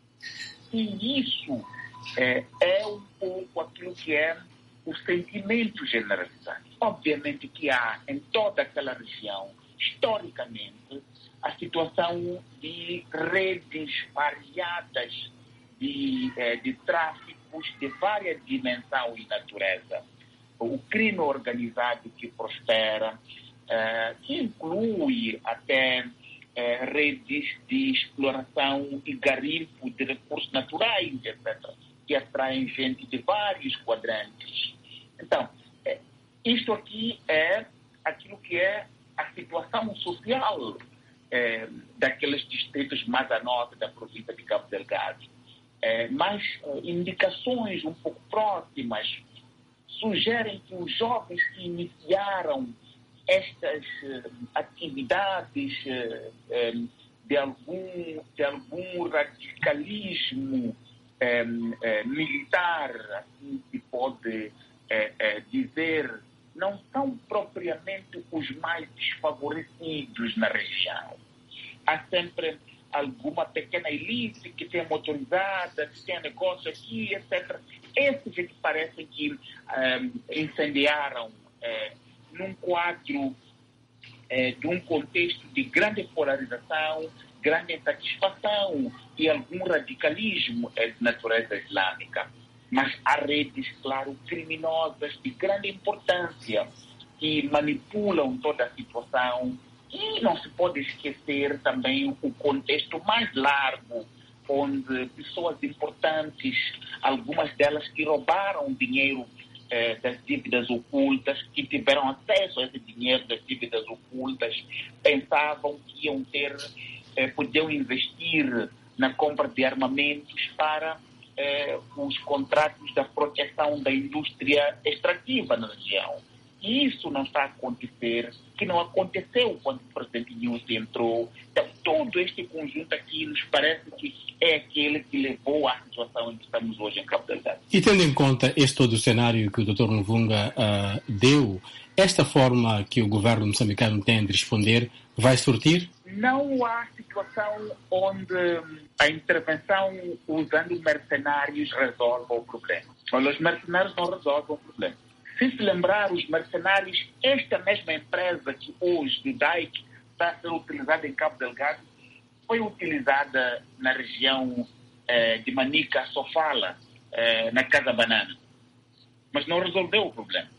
E isso é um pouco aquilo que é o sentimento generalizado. Obviamente que há em toda aquela região, historicamente, a situação de redes variadas de tráficos de várias dimensões e natureza. O crime organizado que prospera, que inclui até redes de exploração e garimpo de recursos naturais, etc., que atraem gente de vários quadrantes. Então, isto aqui é aquilo que é a situação social daqueles distritos mais a norte da província de Cabo Delgado. Mas indicações um pouco próximas sugerem que os jovens que iniciaram estas atividades de algum radicalismo militar, assim se pode dizer, não são propriamente os mais desfavorecidos na região. Há sempre alguma pequena elite que tem motorizada, que tem negócio aqui, etc. Esses é que parecem que incendiaram num quadro de um contexto de grande polarização, grande insatisfação e algum radicalismo de natureza islâmica. Mas há redes, claro, criminosas de grande importância que manipulam toda a situação. E não se pode esquecer também o contexto mais largo, onde pessoas importantes, algumas delas que roubaram dinheiro das dívidas ocultas, que tiveram acesso a esse dinheiro das dívidas ocultas, pensavam que podiam investir na compra de armamentos para os contratos da proteção da indústria extrativa na região. E isso não está a acontecer, que não aconteceu quando o presidente Nyusi entrou. Então, todo este conjunto aqui nos parece que é aquele que levou à situação em que estamos hoje em Cabo Delgado. E tendo em conta este todo o cenário que o Dr. Nvunga deu, esta forma que o governo moçambicano tem de responder vai surtir? Não há situação onde a intervenção usando mercenários resolve o problema. Os mercenários não resolvem o problema. Se lembrar, os mercenários, esta mesma empresa que hoje, de DAIC, está a ser utilizada em Cabo Delgado, foi utilizada na região de Manica, Sofala, na Casa Banana. Mas não resolveu o problema.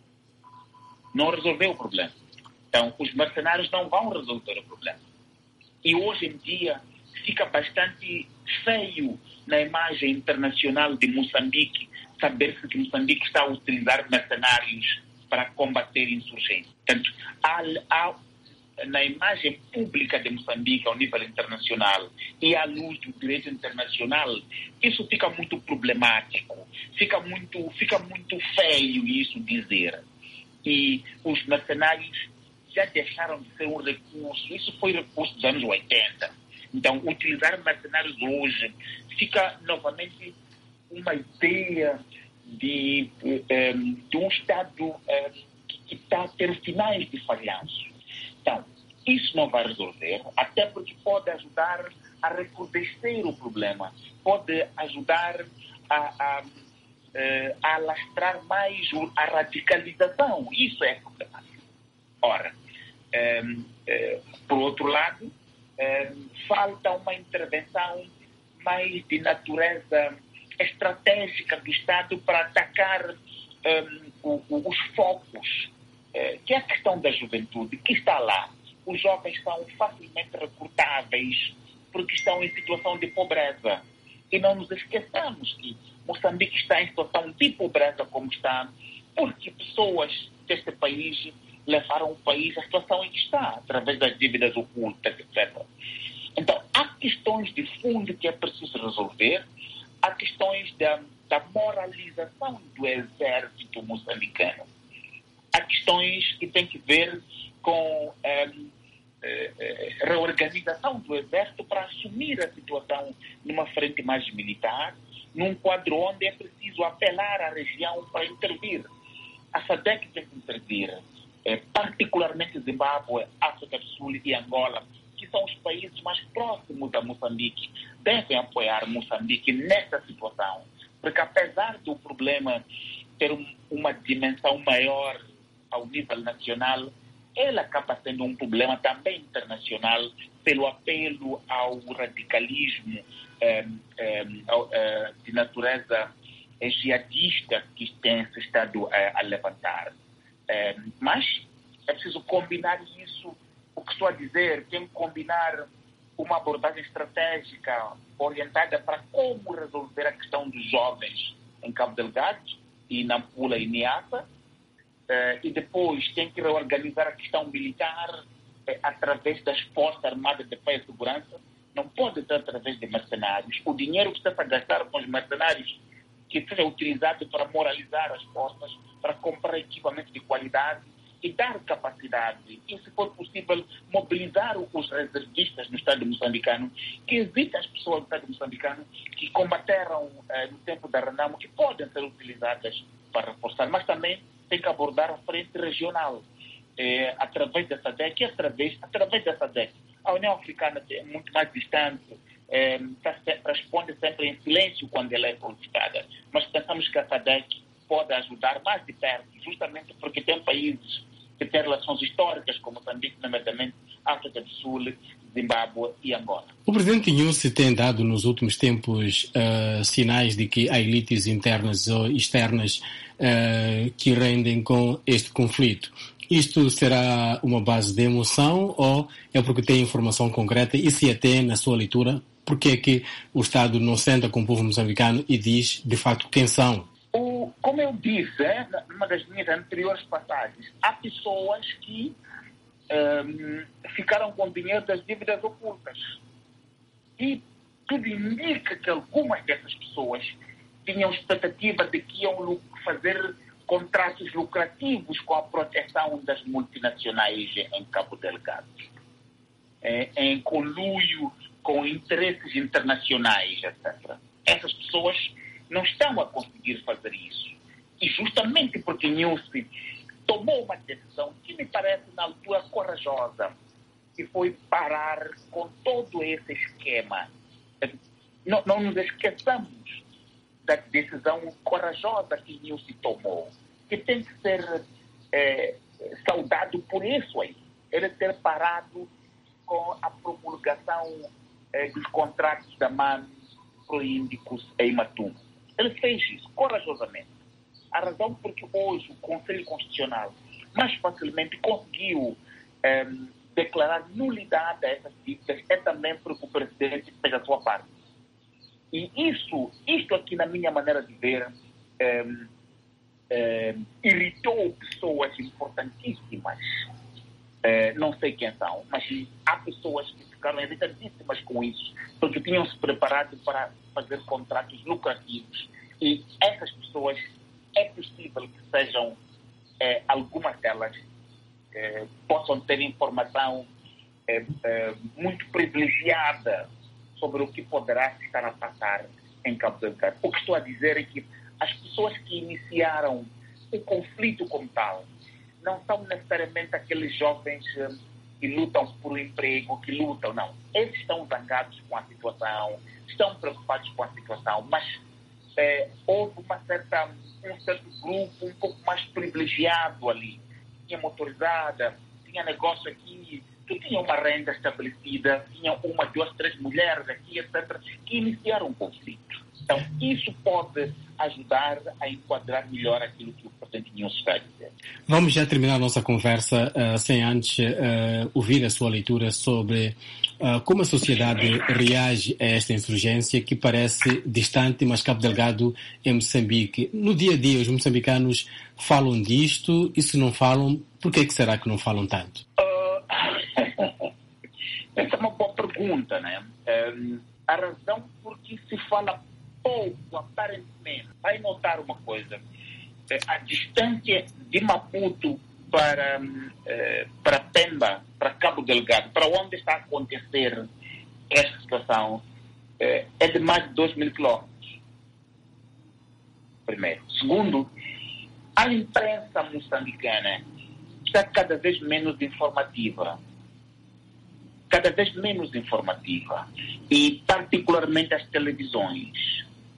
Não resolveu o problema. Então, os mercenários não vão resolver o problema. E hoje em dia fica bastante feio na imagem internacional de Moçambique saber-se que Moçambique está a utilizar mercenários para combater insurgentes. Portanto, há na imagem pública de Moçambique ao nível internacional e à luz do direito internacional, isso fica muito problemático, fica muito feio isso dizer. E os mercenários já deixaram de ser um recurso, isso foi recurso dos anos 80. Então, utilizar mercenários hoje fica novamente uma ideia de um Estado que está a ter sinais de falhanço. Então, Isso não vai resolver, até porque pode ajudar a recrudescer o problema, pode ajudar a alastrar mais a radicalização. Isso é problemático. Ora, por outro lado, falta uma intervenção mais de natureza estratégica do Estado para atacar os focos, que é a questão da juventude, que está lá. Os jovens são facilmente recrutáveis porque estão em situação de pobreza. E não nos esqueçamos que Moçambique está em situação de pobreza como está, porque pessoas deste país levaram o país à situação em que está, através das dívidas ocultas, etc. Então, há questões de fundo que é preciso resolver, há questões da moralização do exército moçambicano, há questões que têm que ver com reorganização do exército para assumir a situação numa frente mais militar, num quadro onde é preciso apelar à região para intervir. A SADC tem que intervir, particularmente Zimbábue, África do Sul e Angola, que são os países mais próximos a Moçambique, devem apoiar Moçambique nessa situação, porque apesar do problema ter uma dimensão maior ao nível nacional, ele acaba sendo um problema também internacional pelo apelo ao radicalismo de natureza jihadista que tem se estado a levantar. Mas é preciso combinar isso. O que estou a dizer, tem que combinar uma abordagem estratégica orientada para como resolver a questão dos jovens em Cabo Delgado e Nampula e Niassa, e depois tem que reorganizar a questão militar através das Forças Armadas de Defesa e Segurança. Não pode ser através de mercenários. O dinheiro que está a gastar com os mercenários que seja utilizado para moralizar as forças, para comprar equipamento de qualidade e dar capacidade. E, se for possível, mobilizar os reservistas no Estado moçambicano, que existem as pessoas do Estado moçambicano que combateram no tempo da Renamo, que podem ser utilizadas para reforçar, mas também tem que abordar a frente regional, através da SADC e através da SADC. A União Africana é muito mais distante, responde sempre em silêncio quando ela é solicitada, mas pensamos que a SADC pode ajudar mais de perto, justamente porque tem países que têm relações históricas com Moçambique, nomeadamente África do Sul, Zimbábue e Angola. O presidente Nyusi tem dado nos últimos tempos sinais de que há elites internas ou externas que rendem com este conflito. Isto será uma base de emoção ou é porque tem informação concreta? E se até, na sua leitura, porque é que o Estado não senta com o povo moçambicano e diz, de facto, quem são? Como eu disse, numa das minhas anteriores passagens, há pessoas que ficaram com dinheiro das dívidas ocultas. E tudo indica que algumas dessas pessoas tinham expectativa de que iam fazer contratos lucrativos com a proteção das multinacionais em Cabo Delgado, em conluio com interesses internacionais, etc. Essas pessoas não estão a conseguir fazer isso. E justamente porque Nyusi tomou uma decisão que me parece na altura corajosa, que foi parar com todo esse esquema. Não nos esqueçamos da decisão corajosa que Nyusi tomou, que tem que ser saudado por isso aí. Ele ter parado com a promulgação dos contratos da MAN, Proíndicos e Imatum. Ele fez isso corajosamente. A razão porque hoje o Conselho Constitucional mais facilmente conseguiu declarar nulidade a essas dívidas é também porque o presidente fez a sua parte. E isto aqui, na minha maneira de ver, irritou pessoas importantíssimas. Não sei quem são, mas há pessoas que ficaram irritadíssimas com isso, porque tinham se preparado para fazer contratos lucrativos. E essas pessoas, é possível que sejam, algumas delas, possam ter informação muito privilegiada sobre o que poderá estar a passar em Cabo Delgado. O que estou a dizer é que as pessoas que iniciaram o conflito como tal não são necessariamente aqueles jovens que lutam por um emprego, que lutam, não. Eles estão zangados com a situação, estão preocupados com a situação, mas houve um certo grupo um pouco mais privilegiado ali. Tinha motorizada, tinha negócio aqui, que tinha uma renda estabelecida, tinha 1, 2, 3 mulheres aqui, etc., que iniciaram um conflito. Então, isso pode ajudar a enquadrar melhor aquilo que o Presidente Nunes está a dizer. Vamos já terminar a nossa conversa sem antes ouvir a sua leitura sobre como a sociedade reage a esta insurgência que parece distante, mas Cabo Delgado em Moçambique. No dia a dia, os moçambicanos falam disto, e se não falam, por que será que não falam tanto? Essa é uma boa pergunta, né? A razão por que se fala pouco, aparentemente, vai notar uma coisa: a distância de Maputo para Pemba, para Cabo Delgado, para onde está a acontecer esta situação, é de mais de 2.000 quilómetros. Primeiro. Segundo, a imprensa moçambicana está cada vez menos informativa. Cada vez menos informativa. E particularmente as televisões.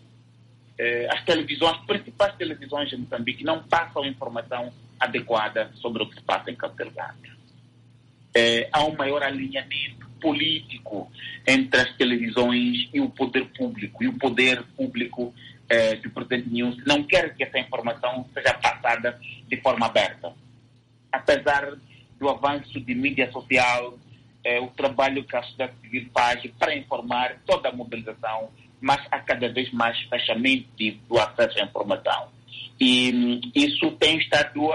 As principais televisões de Moçambique não passam informação adequada sobre o que se passa em Cabo Delgado. Há um maior alinhamento político entre as televisões e o poder público. E o poder público do Presidente Nunes não quer que essa informação seja passada de forma aberta. Apesar do avanço de mídia social, o trabalho que a sociedade civil faz para informar, toda a mobilização, mas há cada vez mais fechamento do acesso à informação. E isso tem estado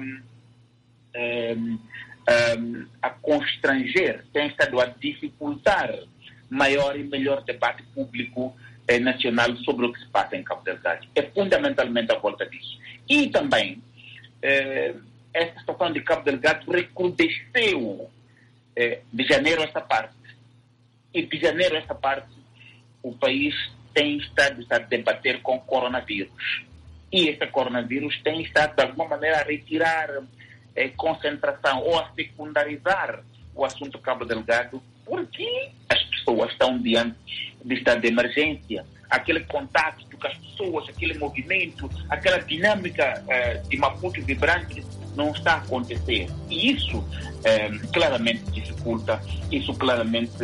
a constranger, tem estado a dificultar maior e melhor debate público nacional sobre o que se passa em Cabo Delgado. É fundamentalmente a volta disso. E também, essa situação de Cabo Delgado recrudesceu de janeiro a esta parte. E de janeiro a esta parte, o país tem estado a debater com o coronavírus. E esse coronavírus tem estado, de alguma maneira, a retirar concentração ou a secundarizar o assunto Cabo Delgado, porque as pessoas estão diante de estado de emergência. Aquele contato com as pessoas, aquele movimento, aquela dinâmica de Maputo vibrante não está a acontecer. E isso claramente dificulta, isso claramente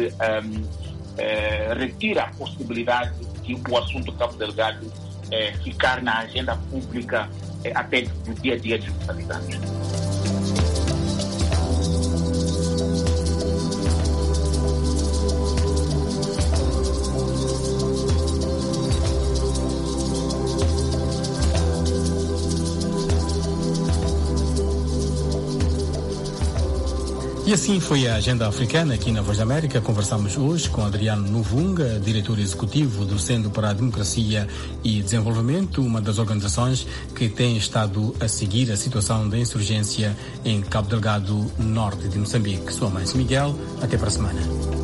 retira a possibilidade de o assunto Cabo Delgado ficar na agenda pública até do dia a dia dos moçambicanos. E assim foi a Agenda Africana aqui na Voz da América. Conversamos hoje com Adriano Novunga, diretor executivo do Centro para a Democracia e Desenvolvimento, uma das organizações que tem estado a seguir a situação da insurgência em Cabo Delgado, norte de Moçambique. Sou Mãe Miguel, até para a semana.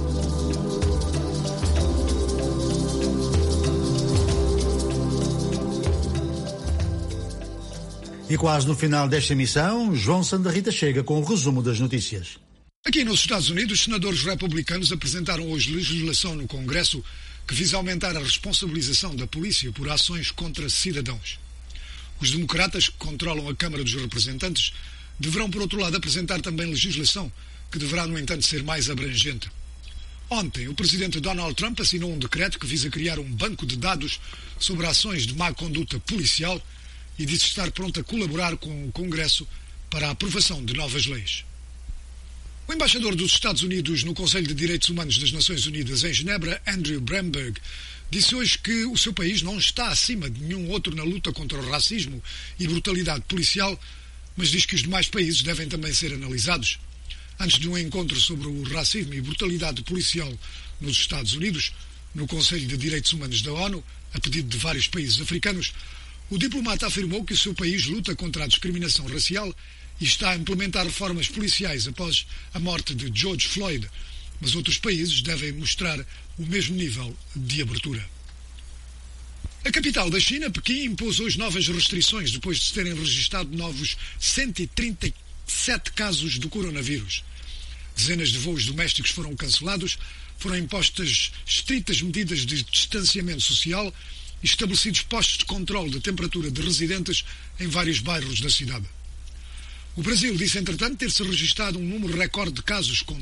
E quase no final desta emissão, João Santa Rita chega com o resumo das notícias. Aqui nos Estados Unidos, os senadores republicanos apresentaram hoje legislação no Congresso que visa aumentar a responsabilização da polícia por ações contra cidadãos. Os democratas, que controlam a Câmara dos Representantes, deverão, por outro lado, apresentar também legislação que deverá, no entanto, ser mais abrangente. Ontem, o presidente Donald Trump assinou um decreto que visa criar um banco de dados sobre ações de má conduta policial e disse estar pronto a colaborar com o Congresso para a aprovação de novas leis. O embaixador dos Estados Unidos no Conselho de Direitos Humanos das Nações Unidas em Genebra, Andrew Bremberg, disse hoje que o seu país não está acima de nenhum outro na luta contra o racismo e brutalidade policial, mas diz que os demais países devem também ser analisados. Antes de um encontro sobre o racismo e brutalidade policial nos Estados Unidos, no Conselho de Direitos Humanos da ONU, a pedido de vários países africanos, o diplomata afirmou que o seu país luta contra a discriminação racial e está a implementar reformas policiais após a morte de George Floyd, mas outros países devem mostrar o mesmo nível de abertura. A capital da China, Pequim, impôs hoje novas restrições depois de se terem registrado novos 137 casos do coronavírus. Dezenas de voos domésticos foram cancelados, foram impostas estritas medidas de distanciamento social e estabelecidos postos de controle de temperatura de residentes em vários bairros da cidade. O Brasil disse, entretanto, ter-se registado um número recorde de casos, com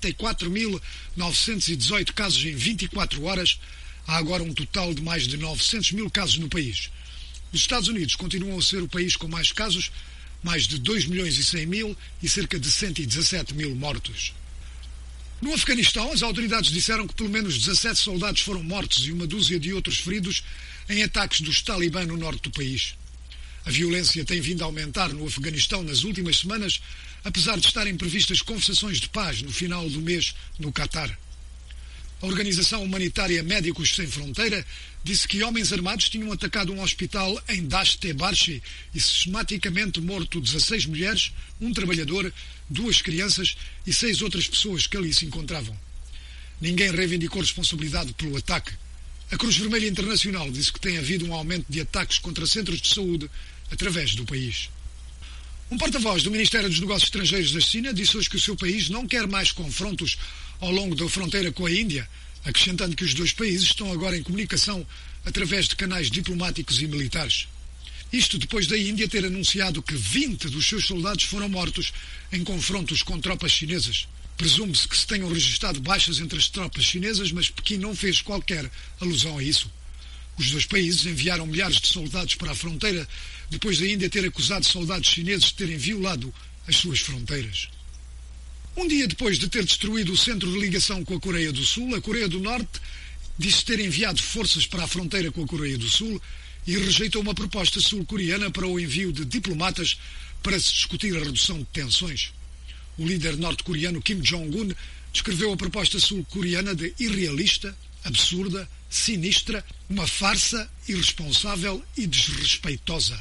34.918 casos em 24 horas. Há agora um total de mais de 900 mil casos no país. Os Estados Unidos continuam a ser o país com mais casos, mais de 2 milhões e 100 mil e cerca de 117 mil mortos. No Afeganistão, as autoridades disseram que pelo menos 17 soldados foram mortos e uma dúzia de outros feridos em ataques dos Talibã no norte do país. A violência tem vindo a aumentar no Afeganistão nas últimas semanas, apesar de estarem previstas conversações de paz no final do mês no Catar. A organização humanitária Médicos Sem Fronteira disse que homens armados tinham atacado um hospital em Dasht-e-Barshi e sistematicamente morto 16 mulheres, um trabalhador, 2 crianças e 6 outras pessoas que ali se encontravam. Ninguém reivindicou responsabilidade pelo ataque. A Cruz Vermelha Internacional disse que tem havido um aumento de ataques contra centros de saúde através do país. Um porta-voz do Ministério dos Negócios Estrangeiros da China disse hoje que o seu país não quer mais confrontos ao longo da fronteira com a Índia, acrescentando que os dois países estão agora em comunicação através de canais diplomáticos e militares. Isto depois da Índia ter anunciado que 20 dos seus soldados foram mortos em confrontos com tropas chinesas. Presume-se que se tenham registrado baixas entre as tropas chinesas, mas Pequim não fez qualquer alusão a isso. Os dois países enviaram milhares de soldados para a fronteira depois da Índia ter acusado soldados chineses de terem violado as suas fronteiras. Um dia depois de ter destruído o centro de ligação com a Coreia do Sul, a Coreia do Norte disse ter enviado forças para a fronteira com a Coreia do Sul e rejeitou uma proposta sul-coreana para o envio de diplomatas para se discutir a redução de tensões. O líder norte-coreano Kim Jong-un descreveu a proposta sul-coreana de irrealista, absurda, sinistra, uma farsa, irresponsável e desrespeitosa.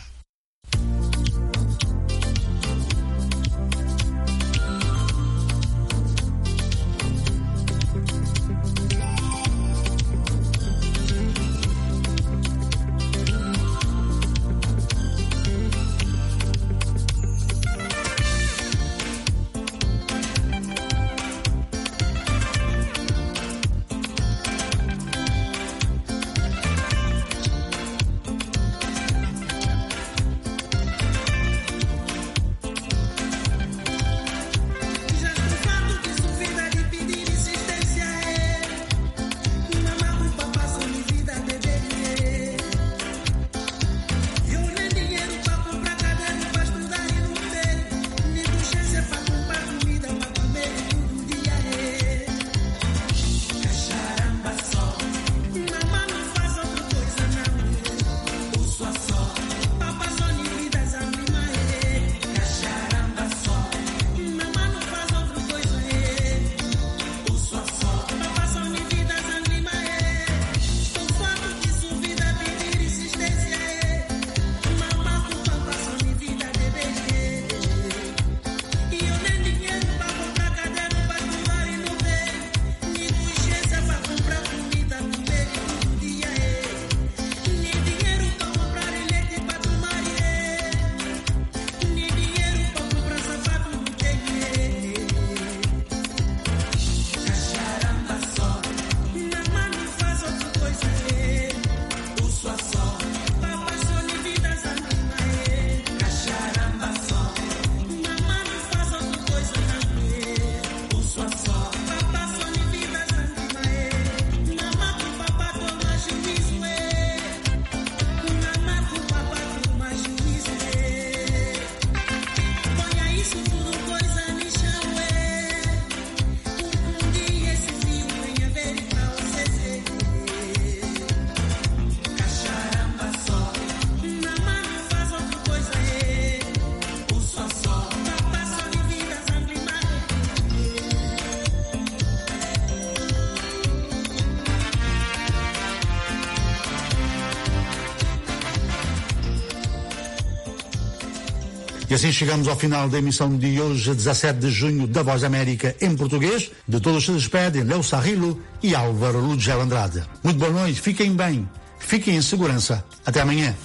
E assim chegamos ao final da emissão de hoje, 17 de junho, da Voz da América em português. De todos se despedem Leo Sarrilo e Álvaro Lugel Andrade. Muito boa noite, fiquem bem, fiquem em segurança. Até amanhã.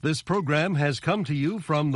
This program has come to you from the